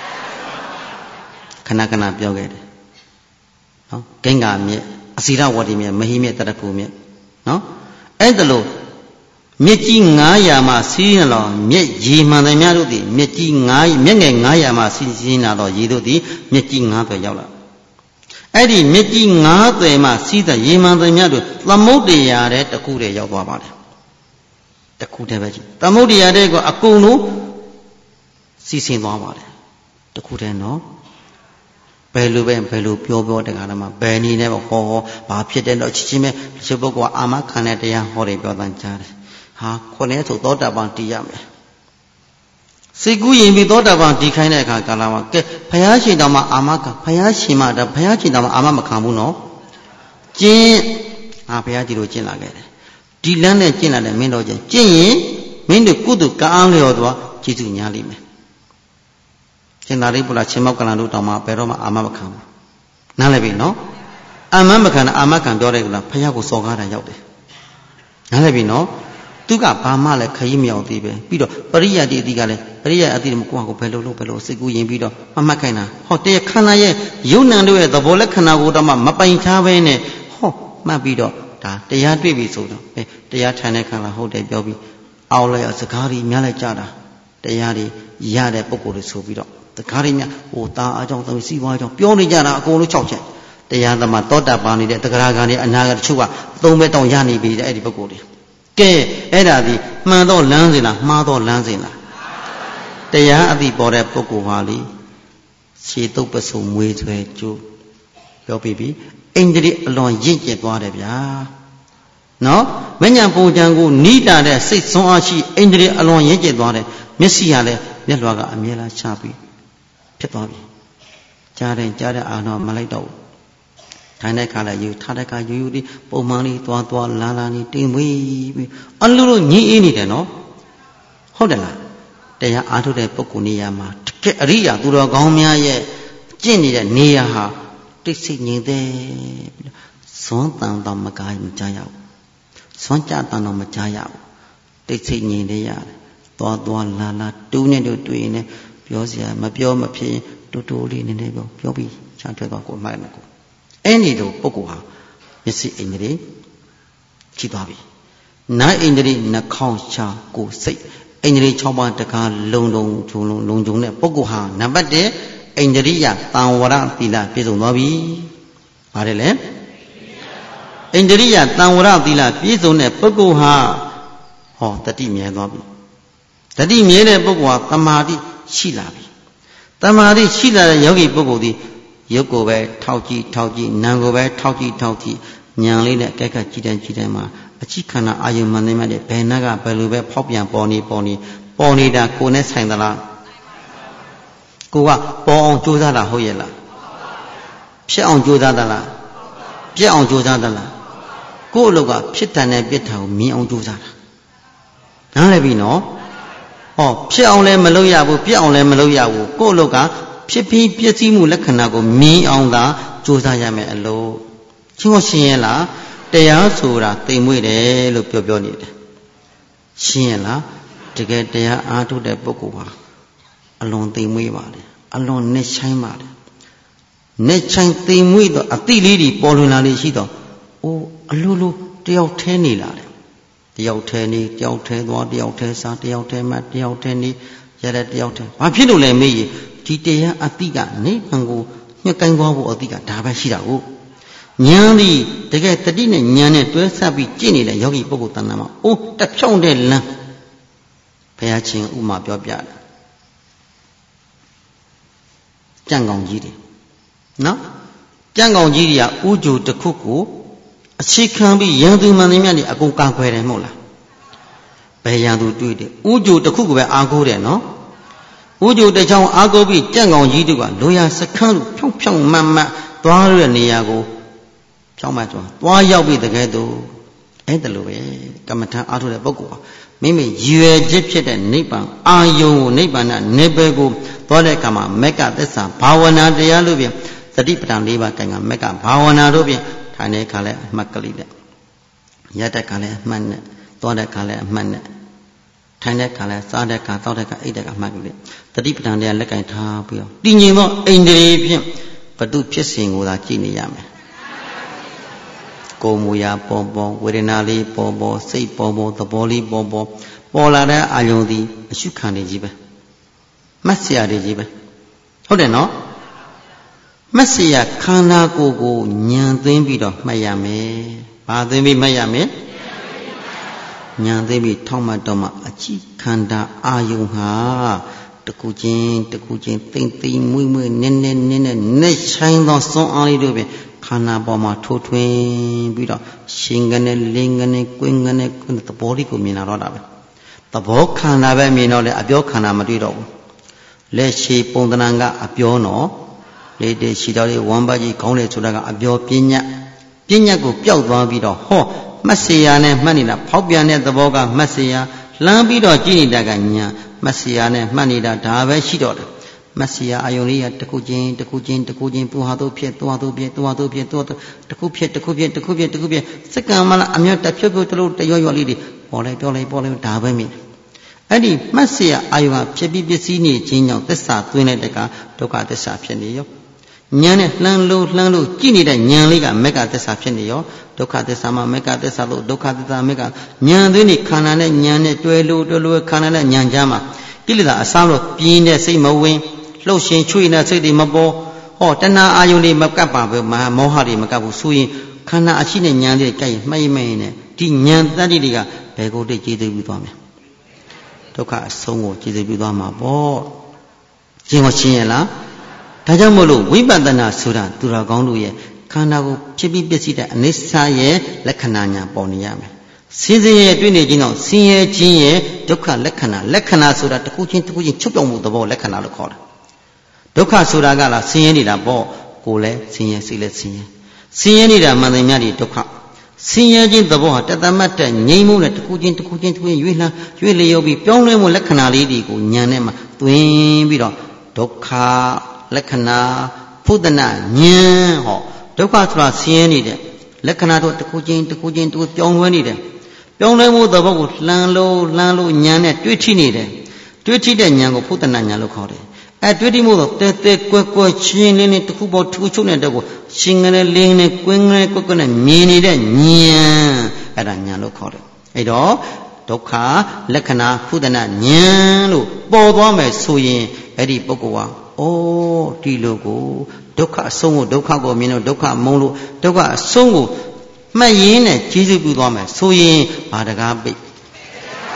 ခဏခဏပြောခဲ့တယ်နော်ဂင်္ဂါမြစ်အစီရဝတိမြတ်မဟိမြတ်တရခုမြတ်နော်အဲ့ဒါလို့မြစ်ကြီးနင်းရာမှာစီးရလောမြစ်ရေမှန်တယ်များတို့သည်မြစ်ကြီးနင်းမြက်ငယ်နင်းရာမှာစီးစီးလာတော့ရေတို့သည်မြစ်ကြီးနင်းသွဲရောက်လာအဲ့ဒီမြစ်ကြီးနင်းသွဲမှာစီးတဲ့ရေမှန်တယ်များတို့သမုဒ္ဒရာတဲ့တခုတည်းရောက်သွားပါတယ်တခုတည်းပဲကြီးသမုဒ္ဒရာတဲ့ကအကုန်လုံးစီးဆင်းသွားပါတယ်တခုတည်းနော်ဘယ်လိုပဲဘယ်လိုပြောပြောတခါတည်းမှာဘယ်နည်းနဲ့ဟောဟောဘာဖြစ်တယ်တော့ချင်းချင်းပဲဒီပုဂ္ဂိုလ်ကအာမခံတဲ့တရားဟောတယ်ပြောတန်ကြားတယ်ဟာခုနှစ်ဆိုသောတာပန်တည်ရမယ်စိတ်ကူးရင်ပြီးသောတာပန်တည်ခိုင်းတဲ့အခါကာလမှာကဲဘုရားရှင်တော်မှာအာမခံဘုရားရှင်မှာဘုရားရှင်တော်မှာအာမမခံဘူးနော်ကျင့်ဟာဘုရားကြီးတို့ကျင့်လာခဲ့တယ်ဒီလမ်းနဲ့ကျင့်လာတဲ့မင်းတော်ချင်းကျင့်ရင်မင်းတို့ကုသကံအားလျော်သွားကျေးဇူးညာလိမ့်မယ်ရှင်သာရိပုတ္တရာရှင်မောက္ကလန်တို့တောင်မှဘယ်တော့မှအာမမခံဘူးနားလည်ပြီနော်အာမမခံအာမခံပြောတဲ့ကလားဘုရားကိုစော်ကားတာရောက်တယ်နားလည်ပြီနော်သူကဘာမှလည်းခရီးမရောက်သေးပဲပြီးတော့ပရိယတ်တိအတိကလည်းပရိယတ်အတိကိုကိုယ့်ဟာကိုဘယ်လိုလုပ်ဘယ်လိုစိတ်ကူးရင်ပြီးတော့မမှတ်ခိုင်းတာဟောတရားခန္ဓာရဲ့ယုံနံတို့ရဲ့သဘောလက္ခဏာကိုတော့မှမပိုင်ထားပဲနဲ့ဟောမှတ်ပြီးတော့ဒါတရားတွေ့ပြီဆိုတော့အဲတရားထန်တဲ့ခန္ဓာဟုတ်တယ်ပြောပြီးအောက်လိုက်စကားကြီးများလိုက်ကြတာတရားတွေရတဲ့ပုံကိုယ်တွေဆိုပြီးတော့တခါရင်းများဟိုတာအကြောင်းသမီးစီးပွားအကြောင်းပြောနေကြတာအကုန်လုံး၆ချက်တရားသမားသောတာပန်နေတဲ့တဂရဂံတွေအနာဂတ်တချို့ကသုံးဘက်တောင်ရနေပြီတဲ့အဲ့ဒီပုဂ္ဂိုလ်တွေကဲအဲ့ဒါဒီမှန်တော့လမ်းစဉ်လားမှားတော့လမ်းစဉ်လားတရားအသိပေါ်တဲ့ပုဂ္ဂိုလ်ဟာလေခြေတုပ်ပစုံမွေးဆွဲကျိုးပြောပြီးပြီအိန္ဒြေအလွန်ရင့်ကျက်သွားတယ်ဗျာနော်မဉ္ဇဉ်ပုံချံကိုနိတာတဲ့စိတ်ဆွမ်းအားရှိအိန္ဒြေအလွန်ရင့်ကျက်သွားတယ်မျက်စိကလည်းမျက်လွှာကအမြဲတမ်းချပြီးဖြစ်သွားပြီကြားတယ်ကြားတဲ့အာနောမလိုက်တော့ဘူးထိုင်တဲ့ခါလည်းယူထားတဲ့ခါယူယူဒီပုံမှန်လေးသွားသွားလာလာနေတိမ်မွေးပြီးအလိုလိုညင်းအေးနေတယ်နော်ဟုတ်တယ်လားတရားအားထုတ်တဲ့ပုဂ္ဂိုလ်နေရာမှာတကယ်အရိယာသူတော်ကောင်းများရဲ့ကျင့်နေတဲ့နေရာဟာတိတ်ဆိတ်ငြိမ်သက်ပြီးဇွမ်းတန်တော့မကားမကြားရဘူးဇွမ်းကြတန်တော့မကြားရဘူးတိတ်ဆိတ်ငြိမ်သက်ရတယ်သွားသွားလာလာတူးနေတူတွေ့နေပြောစရာမပြောမဖြစ်ရင်တူတူလေးနည်းနည်းပြောပြောပြီးချာထွက်သွားကိုမှတ်နေကိုအဲ့ဒီလိုပုဂ္ဂိုလ်ဟာမျက်စိအိန္ဒြေရှိသွားပြီနားအိန္ဒြေနှာခေါင်းရှားကိုယ်စိတ်အိန္ဒြေ၆ပါးတကားလုံလုံဂျုံလုံလုံဂျုံတဲ့ပုဂ္ဂိုလ်ဟာနံပါတ်၁အိန္ဒြိယတံဝရသီလပြည့်စုံသွားပြီပါတယ်လေအိန္ဒြိယတံဝရသီလပြည့်စုံတဲ့ပုဂ္ဂိုလ်ဟာ哦，得地灭多比，得地灭的不过他妈的细拉比，他妈的细拉的有给不过的，有个呗掏机掏机，两个呗掏机掏机，娘里的改革几点几点嘛，只看那阿友们那么的，白那个白路呗跑边包你包你包你的，国内产的啦，国啊包做啥啦好嘢啦，票做啥的啦，票做啥的啦，国路个票单呢别头面做啥啦。哪来比喏？哦，票来没路呀不，票来没路呀不，过路个撇撇撇字母来看那个面昂的，做啥也没路。听我信啦，这样说啦，对没得路标标你的，信啦，这个这样阿都得不过啊，阿龙对没嘛的，阿龙你猜嘛的，你猜对没的，阿对里里包罗哪里去的？哦，阿路路都要听你啦的。တယောက်ထဲနေတယောက်ထဲသွားတယောက်ထဲစားတယောက်ထဲမှတယောက်ထဲနေရတဲ့တယောက်ထဲဘာဖြစ်လို့လဲမေးရင်ဒီတရားအတိကနိဗ္ဗာန်ကိုညှက်ကိုင်းသွားဖို့အတိကဒါပဲရှိတာကိုဉာဏ်ဒီတကယ်တတိနဲ့ဉာဏ်နဲ့တွဲဆက်ပြီးကြည့်နေတဲ့ယောဂီပုဂ္ဂိုလ်တဏ္ဍာမှာအိုးတစ်ဖြောင်းတဲ့လမ်းဘုရားရှင်ဥမာပြောပြတယ်ကြံကောင်ကြီးတွေနော်ကြံကောင်ကြီးတွေကဥကြိုတစ်ခုကိုအခြေခံပြီးရန်သူမှန်သမျှတွေအကုန်ကာကွယ်တယ်မဟုတ်လားဘယ်ရန်သူတွေ့တယ်ဥကြိုတစ်ခုကိုပဲအားကိုးတယ်နော်ဥကြိုတစ်ချောင်းအားကိုးပြီးကြံ့ကောင်ကြီးတို့ကလိုရာစခန်းလို့ဖြောင်းဖြောင်းမတ်မတ်သွားရတဲ့နေရာကိုဖြောင်းမတ်သွားသွားရောက်ပြီးတကယ်တော့အဲ့ဒါလိုပဲကမ္မထာအားထုတ်တဲ့ပုဂ္ဂိုလ်ဟာမိမိရည်ရွယ်ချက်ဖြစ်တဲ့နိဗ္ဗာန်အာယုံကိုနိဗ္ဗာန်နဲ့ဘယ်ကိုသွားတဲ့အခါမှာမေကသစ္စာဘာဝနာတရားလို့ပြင်သတိပဋ္ဌာန်၄ပါးကံကမေကဘာဝနာတို့ပြင်ထိုင်တဲ့ခါလဲအမှတ်ကလေးနဲ့ရတဲ့ခါလဲအမှတ်နဲ့သွားတဲ့ခါလဲအမှတ်နဲ့ထိုင်တဲ့ခါလဲစားတဲ့ခါတောက်တဲ့ခါအိတ်တဲ့ခါအမှတ်ကလေးတတိပဋ္ဌာန်တရားလက်ကင်ထားပြီးတော့တည်ငြိမ်သောအိန္ဒြေဖြင့်ဘတုဖြစ်စဉ်ကိုသာကြည့်နေရမယ်ကိုယ်မူရာပေါ်ပေါ်ဝေဒနာလေးပေါ်ပေါ်စိတ်ပေါ်ပေါ်သဘောလေးပေါ်ပေါ်ပေါ်လာတဲ့အာယုံသည်အရှုခံနေကြီးပဲမှတ်စရာတွေကြီးပဲဟုတ်တယ်နော်မက်ဆီယာခန္ဓာကိုယ်ကိုဉာဏ်သိမ်းပြီးတော့မှတ်ရမယ်။ဘာသိမ်းပြီးမှတ်ရမလဲ။ဉာဏ်သိမ်းပြီးထောက်မှတ်တော့မှအကြည့်ခန္ဓာအာယုံဟာတခုချင်းတခုချင်းသိမ့်သိမ့်မွေ့မွေ့နည်းနည်းနည်းနည်းနဲ့ဆိုင်သောစွမ်းအားလေးတို့ပဲခန္ဓာပေါ်မှာထိုးထွင်းပြီးတော့ရှင်ကနေလင်းကနေကွင်းကနေသဘောလေးကိုမြင်လာတော့တာပဲ။သဘောခန္ဓာပဲမြင်တော့လေအပြောခန္ဓာမတွေ့တော့ဘူး။လက်ရှိပုံသဏ္ဍာန်ကအပြောနော်လေတေရှိတော်လေးဝမ်းပါကြီးခေါင်းလေးဆိုတာကအပြောပညာပညာကိုပျောက်သွားပြီးတော့ဟောမှတ်စီယာနဲ့မှတ်နေတာဖောက်ပြန်တဲ့သဘောကမှတ်စီယာလှမ်းပြီးတော့ကြည့်နေတာကညာမှတ်စီယာနဲ့မှတ်နေတာဒါပဲရှိတော့တယ်မှတ်စီယာအယုံလေးကတစ်ခုချင်းတစ်ခုချင်းတစ်ခုချင်းသူဟာသူဖြစ်သူဟာသူဖြစ်သူဟာသူဖြစ်သူတစ်ခုဖြစ်တစ်ခုဖြစ်တစ်ခုဖြစ်တစ်ခုဖြစ်စက္ကန့်မှလားအမြတ်တစ်ဖြုတ်ဖြုတ်တလို့တရော့ရော့လေးတွေပေါ်လိုက်ပြောလိုက်ပေါ်လိုက်ဒါပဲမြင်အဲ့ဒီမှတ်စီယာအယုံကဖြစ်ပြီးပစ္စည်းနေခြင်းကြောင့်သစ္စာသွင်းတဲ့တကဒုက္ခသစ္စာဖြစ်နေရောဉာဏ်နဲ့လှမ်းလို့လှမ်းလို့ကြည့်နေတဲ့ဉာဏ်လေးကမေကသစ္စာဖြစ်နေရောဒုက္ခသစ္စာမှာမေကသစ္စာလို့ဒုက္ခသစ္စာမေကဉာဏ်သွင်းနေခန္ဓာနဲ့ဉာဏ်နဲ့တွဲလို့တွဲလို့ခန္ဓာနဲ့ဉာဏ်ကြားမှာကိလေသာအစားလို့ပြင်းတဲ့စိတ်မဝင်လှုပ်ရှင်ချွေတဲ့စိတ်တွေမပေါ်ဟောတဏှာအာယုန်တွေမကပ်ပါဘူးမဟာမောဟတွေမကပ်ဘူးဆိုရင်ခန္ဓာအရှိနဲ့ဉာဏ်တွေကဲ့မှိတ်မှိတ်နဲ့ဒီဉာဏ်တတ္တိတွေကဘယ်ကိုတိတ်ကျေးသေးပြီးသွားမယ်ဒုက္ခအဆုံးကိုကျေးသေးပြီးသွားမှာပေါ့ရှင်းကိုရှင်းရလားဒါကြောင့်မို့လို့ဝိပဿနာဆိုတာသူတော်ကောင်းတို့ရဲ့ခန္ဓာကိုဖြစ်ပြီးပြည့်စည်တဲ့အနိစ္စရဲ့လက္ခဏာညာပေါ်နေရမယ်။စင်စင်ရဲ့တွေ့နေခြင်းတော့ဆင်းရဲခြင်းရဲ့ဒုက္ခလက္ခဏာလက္ခဏာဆိုတာတစ်ခုချင်းတစ်ခုချင်းချုပ်ပြောင်မှုသဘောလက္ခဏာလို့ခေါ်တယ်။ဒုက္ခဆိုတာကလားဆင်းရဲနေတာပေါ့ကိုယ်လည်းဆင်းရဲစိတ်လည်းဆင်းရဲဆင်းရဲနေတာမှန်တယ်များဒီဒုက္ခဆင်းရဲခြင်းသဘောဟာတသမတ်တဲ့ငြိမ်းမှုနဲ့တစ်ခုချင်းတစ်ခုချင်းတစ်ခုချင်းရွေ့လှရွေ့လျော်ပြီးပြောင်းလဲမှုလက္ခဏာလေးတွေကိုဉာဏ်နဲ့မှသွင်းပြီးတော့ဒုက္ခလက္ခဏာဖုဒနာဉာဏ်ဟောဒုက္ခဆိုတာဆင်းရဲနေတဲ့လက္ခဏာတို့တစ်ခုချင်းတစ်ခုချင်းတစ်ခုပြောင်းလဲနေတယ်ပြောင်းလဲမှုသဘောကိုလှမ်းလို့လှမ်းလို့ဉာဏ်နဲ့တွေ့ထိနေတယ်တွေ့ထိတဲ့ဉာဏ်ကိုဖုဒနာဉာဏ်လို့ခေါ်တယ်အဲတွေ့ထိမှုတော့တဲတဲကွက်ကွက်ချင်းလေးနဲ့တစ်ခုပေါ်တစ်ခုချုပ်နေတဲ့ကိုရှင်ငနဲ့လင်းနဲ့ကွင်းငနဲ့ကွက်ကွက်နဲ့မြင်နေတဲ့ဉာဏ်အဲ့ဒါဉာဏ်လို့ခေါ်တယ်အဲ့တော့ဒုက္ခလက္ခဏာဖုဒနာဉာဏ်လို့ပေါ်သွားမယ်ဆိုရင်အဲ့ဒီပုဂ္ဂိုလ်ဟာအိုးဒီလိုကိုဒုက္ခအဆုံးကိုဒုက္ခကိုမြင်လို့ဒုက္ခမုန်းလို့ဒုက္ခအဆုံးကိုမှတ်ရင်းနဲ့ကျေးဇူးပြုသွားမယ်ဆိုရင်ဘာတကားပိတ်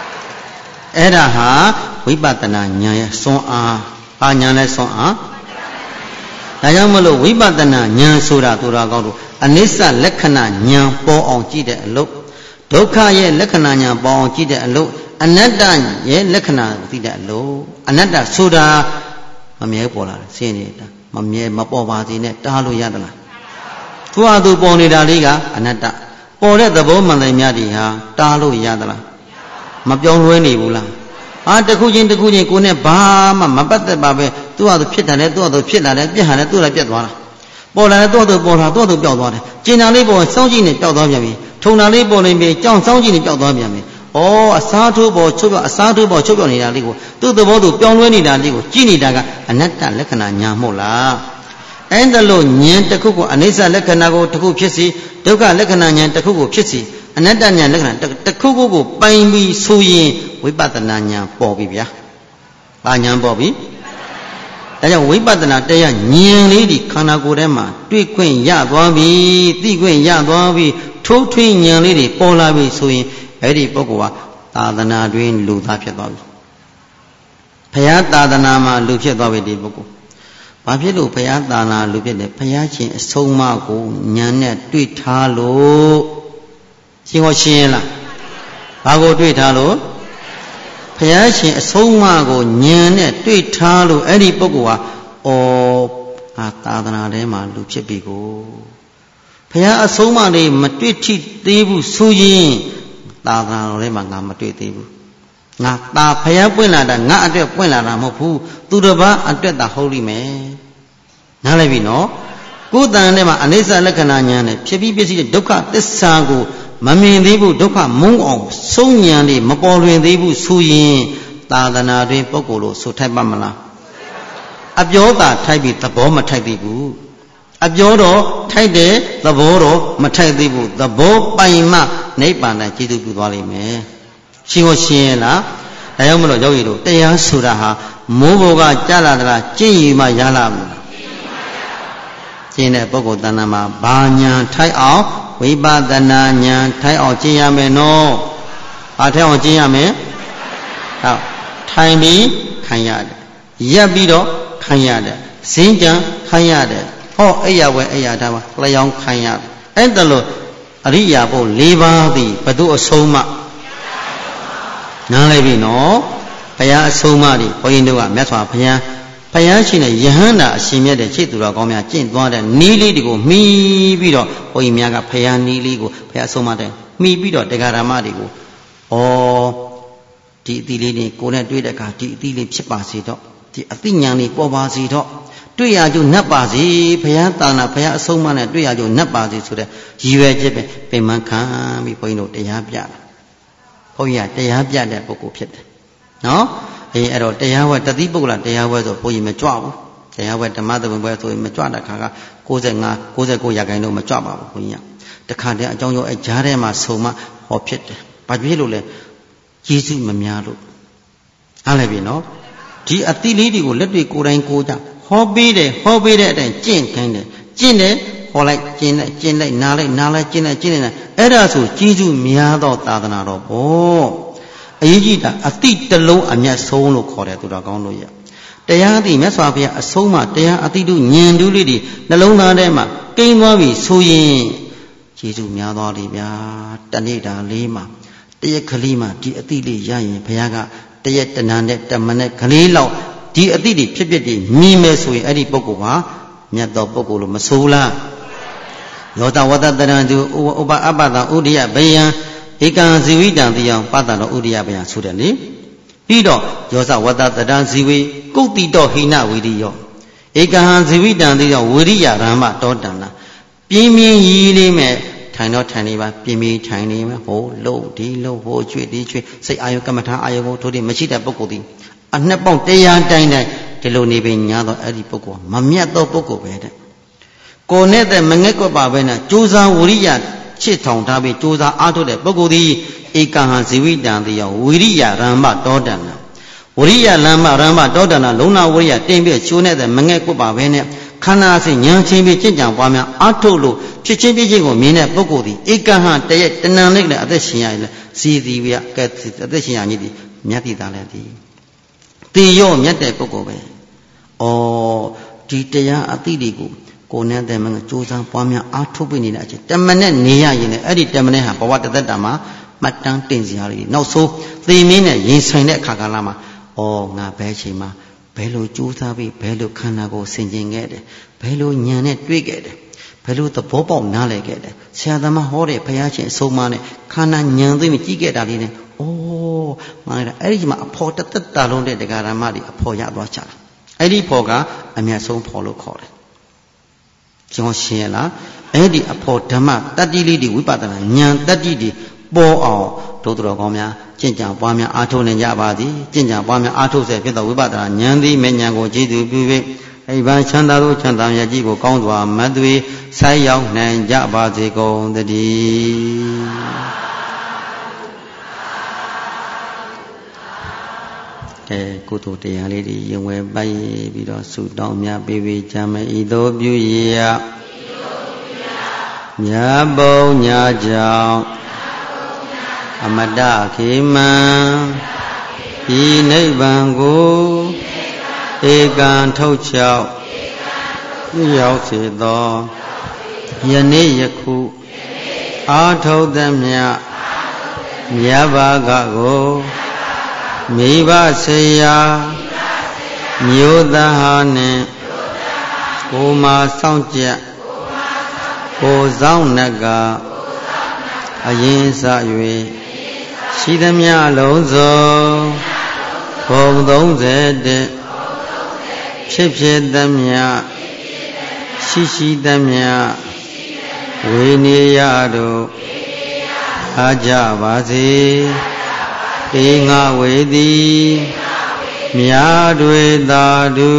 အဲ့ဒါဟာဝိပဿနာဉာဏ်ရဲ့စွမ်းအားဘာဉာဏ်လဲစွမ်းအားဒါကြောင့်မလို့ဝိပဿနာဉာဏ်ဆိုတာသူတော်ကောင်းတို့အနိစ္စလက္ခဏာဉာဏ်ပေါ်အောင်ကြည့်တဲ့အလုပ်ဒုက္ခရဲ့လက္ခဏာဉာဏ်ပေါ်အောင်ကြည့်တဲ့အလုပ်အနတ္တရဲ့လက္ခဏာသိတဲ့အလုပ်အနတ္တဆိုတာမမြဲပေါ်လာတယ်ရှင်းနေတာမမြဲမပေါ်ပါစေနဲ့တားလို့ရသလားသူ့အတူပေါ်နေတာလေးကအနတ္တပေါ်တဲ့သဘောမှန်တယ်များဒီဟာတားလို့ရသလားမပြောင်းလဲနေဘူးလားအာတခုချင်းတခုချင်းကိုယ်နဲ့ဘာမှမပတ်သက်ပါပဲသူ့အတူဖြစ်တယ်လေသူ့အတူဖြစ်လာတယ်ပြက်ဟာတယ်သူ့လည်းပြက်သွားတာပေါ်လာတယ်သူ့အတူပေါ်လာသူ့အတူပျောက်သွားတယ်ကျင်နာလေးပေါ်စောင်းကြည့်နေပျောက်သွားပြန်ပြီထုံနာလေးပေါ်နေပြီကြောင်စောင်းကြည့်နေပျောက်သွားပြန်ပြီဩအစားထိုးပေါ်ချုပ်ပြောအစားထိုးပေါ်ချုပ်ပြောနေတာလေးကိုသူ့သဘောသူပြောင်းလဲနေတာလေးကိုကြည့်နေတာကအနတ္တလက္ခဏာညာမဟုတ်လားအဲ့ဒါလို့ဉာဏ်တစ်ခုကိုအနိစ္စလက္ခဏာကိုတစ်ခုဖြစ်စီဒုက္ခလက္ခဏာဉာဏ်တစ်ခုကိုဖြစ်စီအနတ္တဉာဏ်လက္ခဏာတစ်ခုခုကိုပိုင်ပြီးဆိုရင်ဝိပဿနာဉာဏ်ပေါ်ပြီဗျာ။ဘာဉာဏ်ပေါ်ပြီ။ဒါကြောင့်ဝိပဿနာတရားဉာဏ်လေးဒီခန္ဓာကိုယ်ထဲမှာတွေ့ခွင့်ရသွားပြီသိခွင့်ရသွားပြီထိုးထွင်းဉာဏ်လေးတွေပေါ်လာပြီဆိုရင်အဲ့ဒီပုဂ္ဂိုလ်ဟာသာသနာတွင်လူသားဖြစ်သွားပြီ။ဘုရားသာသနာမှာလူဖြစ်သွားပြီဒီပုဂ္ဂိုလ်။ဘာဖြစ်လို့ဘုရားသာသနာလူဖြစ်တယ်ဘုရားရှင်အဆုံးအမကိုဉာဏ်နဲ့တွေ့ထားလို့ရှင်းဟောရှင်းလားဘာကိုတွေ့ထားလို့ဘုရားရှင်အဆုံးအမကိုဉာဏ်နဲ့တွေ့ထားလို့အဲ့ဒီပုဂ္ဂိုလ်ဟာအော်အာသာသနာထဲမှာလူဖြစ်ပြီကိုဘုရားအဆုံးအမလေးမတွေ့ထိသေးဘူးဆိုရင်သာသနာတော်ထဲမှာငါမတွေ့သေးဘူးငါသာဘုရားပွင့်လာတာငါအတွက်ပွင့်လာတာမဟုတ်ဘူးသူတစ်ပါးအတွက်သာဟုတ်လိမ့်မယ်နားလည်ပြီနော်ကိုယ်တန်ထဲမှာအနိစ္စလက္ခဏာဉာဏ်နဲ့ဖြစ်ပြီးပြည့်စည်တဲ့ဒုက္ခသစ္စာကိုမမြင်သေးဘူးဒုက္ခမုန်းအောင်ဆုံးဉာဏ်လေးမပေါ်လွင်သေးဘူးဆိုရင်သာသနာတွင်ပုဂ္ဂိုလ်လို့ဆိုထိုက်ပါမလားအပြောသာထိုက်ပြီးသဘောမထိုက်သေးဘူးအပြောတော့ထိုက်တယ်သဘောတော့မထိုက်သေးဘူးသဘောပိုင်မှနိဗ္ဗာန်နဲ့ကျေးဇူးပြုသွားလိမ့်မယ်ရှင်းဟောရှင်းလားဒါကြောင့်မလို့ယောဂီတို့တရားဆိုတာဟာမိုးဘောကကြားလာသလားကျင့်ရမှရလာမလားကျင့်တဲ့ပုဂ္ဂိုလ်တဏ္ဍာမှာဘာညာထိုက်အောင်ဝိပဿနာဉာဏ်ထိုက်အောင်ကျင့်ရမယ်နော်ဘာထိုက်အောင်ကျင့်ရမယ်ဟုတ်ထိုင်ပြီးခံရတယ်ရပ်ပြီးတော့ခံရတယ်ဇင်းကြံခံရတယ်ဟောအိယာဝဲအိယာထားပါလျောင်းခံရတယ်အဲ့ဒါလို့အရိယာဘု၄ပါးသည်ဘသူအဆုံးမနားလည်ပြီနော်ဘုရားအဆုံးအမတွေဘုန်းကြီးတို့ကမြတ်စွာဘုရားဘုရားရှင်နဲ့ယဟန္တာအရှင်မြတ်တဲ့ခြေသူတော်ကောင်းများကျင့်သွားတဲ့နီးလေးတွေကိုမှီပြီးတော့ဘုန်းကြီးများကဘုရားနီးလေးကိုဘုရားအဆုံးအမတဲ့မှီပြီးတော့တရားဓမ္မတွေကိုဩဒီအသီးလေးတွေကိုယ်နဲ့တွေ့တဲ့အခါဒီအသီးလေးဖြစ်ပါစေတော့ဒီအသိဉာဏ်လေးပေါ်ပါစေတော့တွေ့ရကြုံနှက်ပါစေဘုရားတာနာဘုရားအဆုံးအမနဲ့တွေ့ရကြုံနှက်ပါစေဆိုတဲ့ရည်ရွယ်ချက်ပဲပင်မခံပြီးဘုန်းကြီးတို့တရားပြတာဘုန်းကြီးကတရားပြတဲ့ပုဂ္ဂိုလ်ဖြစ်တယ်နော်အေးအဲ့တော့တရားဝဲတတိပုဂ္ဂလတရားဝဲဆိုဘုန်းကြီးမကြွဘူးတရားဝဲဓမ္မသဘင်ပွဲဆိုရင်မကြွတဲ့ခါက၉၅ ၉၉ရာခိုင်နှုန်းမကြွပါဘူးဘုန်းကြီးကတခါတည်းအကြောင်းကြောင့်အဲကြားထဲမှာဆုံမဟောဖြစ်တယ်ဘာဖြစ်လို့လဲယေရှုမများလို့အားလည်းပြီနော်ဒီအတိလေးတွေကိုလက်တွေကိုယ်တိုင်ကိုယ်ကြဟောပေးတယ်ဟောပေးတဲ့အတိုင်းကျင့်ခိုင်းတယ်ကျင့်တယ်ဟောလိုက်ကျင့်လိုက်ကျင့်လိုက်နားလိုက်နားလိုက်ကျင့်လိုက်ကျင့်လိုက်အဲ့ဒါဆိုကျေးဇူးများသောသာသနာတော်ပေါ့အရေးကြီးတာအတိတလုံးအမျက်ဆုံးလို့ခေါ်တယ်သူတော်ကောင်းတို့ရတရားအတိမြတ်စွာဘုရားအဆုံးမှတရားအတိတို့ဉာဏ်တူးလေးတွေနှလုံးသားထဲမှာကိန်းသွားပြီဆိုရင်ကျေးဇူးများသွားလိမ့်ဗျာတနေ့တာလေးမှာတရက်ကလေးမှာဒီအတိလေးရရင်ဘုရားကတရက်တဏ္ဍနဲ့တမနဲ့ကလေးလောက်ဒီအတိတွေဖြစ်ဖြစ်တွေမြည်မယ်ဆိုရင်အဲ့ဒီပုဂ္ဂိုလ်ဟာမြတ်သောပုဂ္ဂိုလ်လို့မဆိုလားယောတဝတ္တတရံသူဥပအပ္ပတံဥဒိယဘေယံဧကံဇီဝိတံတိယံပတ္တတော်ဥဒိယဘေယံဆိုတယ်လေပြီးတော့ယောဇဝတ္တတရံဇီဝေကုတ်တိတောဟိနဝိရိယောဧကံဇီဝိတံတိယဝိရိယရမ္မတောတန္နာပြင်းပြင်းကြီးလေးမဲ့ထိုင်တော့ထိုင်နေပါပြင်းပြင်းထိုင်နေမှာဟိုလုံးဒီလုံးဟိုကျွေ့ဒီကျွေ့စိတ်အာယုကမ္မထာအာယုကိုတို့ဒီမရှိတဲ့ပုဂ္ဂိုလ်ဒီအနှစ်ပေါင်းတရားတိုင်းတိုင်းဒီလိုနေပင်ညာတော့အဲ့ဒီပုဂ္ဂိုလ်မမြတ်သောပုဂ္ဂိုလ်ပဲတဲ့ကိုယ်နဲ့တဲ့မငဲ့ကွက်ပါပဲနဲ့ကြိုးစားဝိရိယချစ်ထောင်ထားပြီးကြိုးစားအားထုတ်တဲ့ပုဂ္ဂိုလ်ဒီဧကံဟံဇီဝိတံတိယဝိရိယရမ္မတောတန္နာဝိရိယလမ္မရမ္မတောတန္နာလုံနာဝိရိယတင်ပြီးချိုးနေတဲ့မငဲ့ကွက်ပါပဲနဲ့ခန္ဓာစိဉာဏ်ချင်းပြီးကြင်ကြံပွားများအားထုတ်လို့ဖြစ်ချင်းပြချင်းကိုမြင်တဲ့ပုဂ္ဂိုလ်ဒီဧကံဟံတရက်တဏ္ဍနဲ့အသက်ရှင်ရည်ဇီတိဝိယကဲအသက်ရှင်ရည်ဒီမြတ်တိသားလည်းဒီတေရောမြတ်တဲ့ပုဂ္ဂိုလ်ပဲဩဒီတရားအသိတွေကိုကိုယ်နဲ့တည်းမှာစူးစမ်းပွားများအားထုတ်ပြီးနေတဲ့အချိန်တမနဲ့နေရရင်လည်းအဲ့ဒီတမနဲ့ဟာဘဝတသက်တာမှာမှတ်တမ်းတင်စရာတွေနောက်ဆုံးသေမင်းနဲ့ရင်ဆိုင်တဲ့အခါကာလမှာဩငါဘယ်ချိန်မှာဘယ်လိုကြိုးစားပြီးဘယ်လိုခန္ဓာကိုယ်ဆင်ခြင်ခဲ့တယ်ဘယ်လိုဉာဏ်နဲ့တွေ့ခဲ့တယ်ဘယ်လိုသဘောပေါက်နားလည်ခဲ့တယ်ဆရာသမားဟောတဲ့ဘုရားရှင်အဆုံးအမနဲ့ခန္ဓာဉာဏ်သိမကြည့်ခဲ့တာလေးနဲ့ဩမှန်တယ်အဲ့ဒီမှာအဖို့တသက်တာလုံးတဲ့တရားဓမ္မတွေအဖို့ရသွားချတာအဲ့ဒီဖို့ကအမြတ်ဆုံးဖို့လို့ခေါ်တယ်ကျွန်တော်ရှင်းရလားအဲ့ဒီအဖို့ဓမ္မတတ္တိလေးတွေဝိပဿနာဉာဏ်တတ္တိတွေပေါ်အောင်တို့တော်ကောင်းများကျင့်ကြံပွားများအားထုတ်နေကြပါသည်ကျင့်ကြံပွားများအားထုတ်စေဖြစ်သောဝိပဿနာဉာဏ်သည်မဲ့ဉာဏ်ကိုကြည်သူပြု၍အိဗံချမ်းသာသောချမ်းသာမြတ်ကြီးကိုကောင်းစွာမတ်သွေဆိုက်ရောက်နိုင်ကြပါစေကုန်သတည်းကဲကုသိုလ်တရားလေးတွေရင်ဝယ်ပိုက်ပြီးတော့ဆုတောင်းများပေးပေးကြမယ်ဤသို့ပြုရမြတ်ဘုံညာကြောင့်အမတခေမံဤနိဗ္ဗာန်ကိုဧကံထုတ်ချောက်ရောက်စေသောယနေ့ယခုအာထုတ်သမျှမြတ်ဘာကကိုမိဘဆေယာမြို့သားဟာနှင့်ကိုမာဆောင်ကြကိုဆောင်နကအရင်စ၍ရှိသမျှလုံးစုံဘုံသုံးဆယ်တည်းဖြစ်ဖြစ်သမျှရှိရှိသမျှဝေနေရတို့အားကြပါစေဧငါဝေသည်မြာတွေသာဓု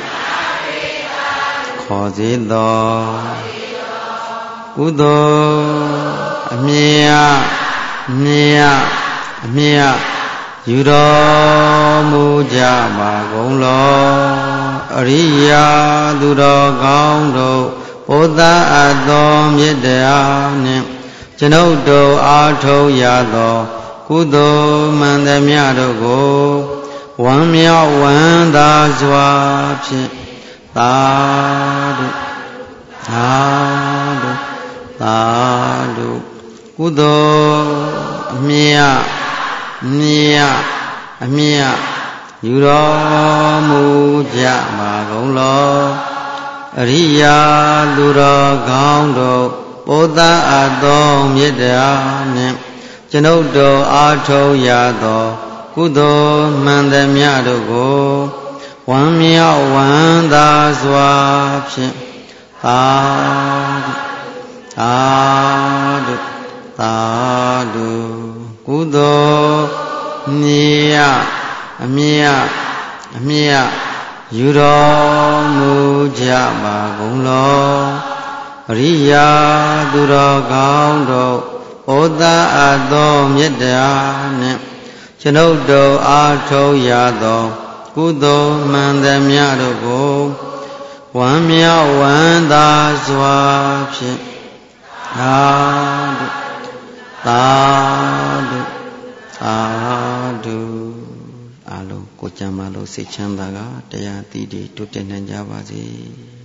ခေါ်စေသောကုသိုလ်အမြတ်မြတ်အမြတ်ယူတော်မူကြပါကုန်လောအရိယာသူတော်ကောင်းတို့ဘုဒ္ဓအသောမေတ္တာနှင့်ကျွန်ုပ်တို့အားထုတ်ရသောကုသိုလ်မှန်သမျှတို့ကိုဝမ်းမြောက်ဝမ်းသာစွာဖြင့်သာဓုသာဓုသာဓုကုသိုလ်အမြတ်မြတ်အမြတ်ယူတော်မူကြပါကုန်လောအရိယာသူတော်ကောင်းတို့ဘုဒ္ဓအသောမေတ္တာနှင့်ကျွန်ုပ်တို့အားထုတ်ရသောကုသိုလ်မှန်သမျှတို့ကိုဝမ်းမြောက်ဝမ်းသာစွာဖြင့်သာဓုသာဓုသာဓုကုသိုလ်မြတ်အမြတ်အမြတ်ယူတော်မူကြပါကုန်လောအရိယာသူတော်ကောင်းတို့ဩသအသောမေတ္တာနှင့်ကျွန်ုပ်တို့အားထုတ်ရသောကုသိုလ်မှန်သမျှတို့ကိုဝမ်းမြောက်ဝမ်းသာစွာဖြင့်သာဓုသာဓုသာဓုအလုံးကိုကြံပါလို့စိတ်ချမ်းသာကတရားတည်တည်တိုးတက်နိုင်ကြပါစေ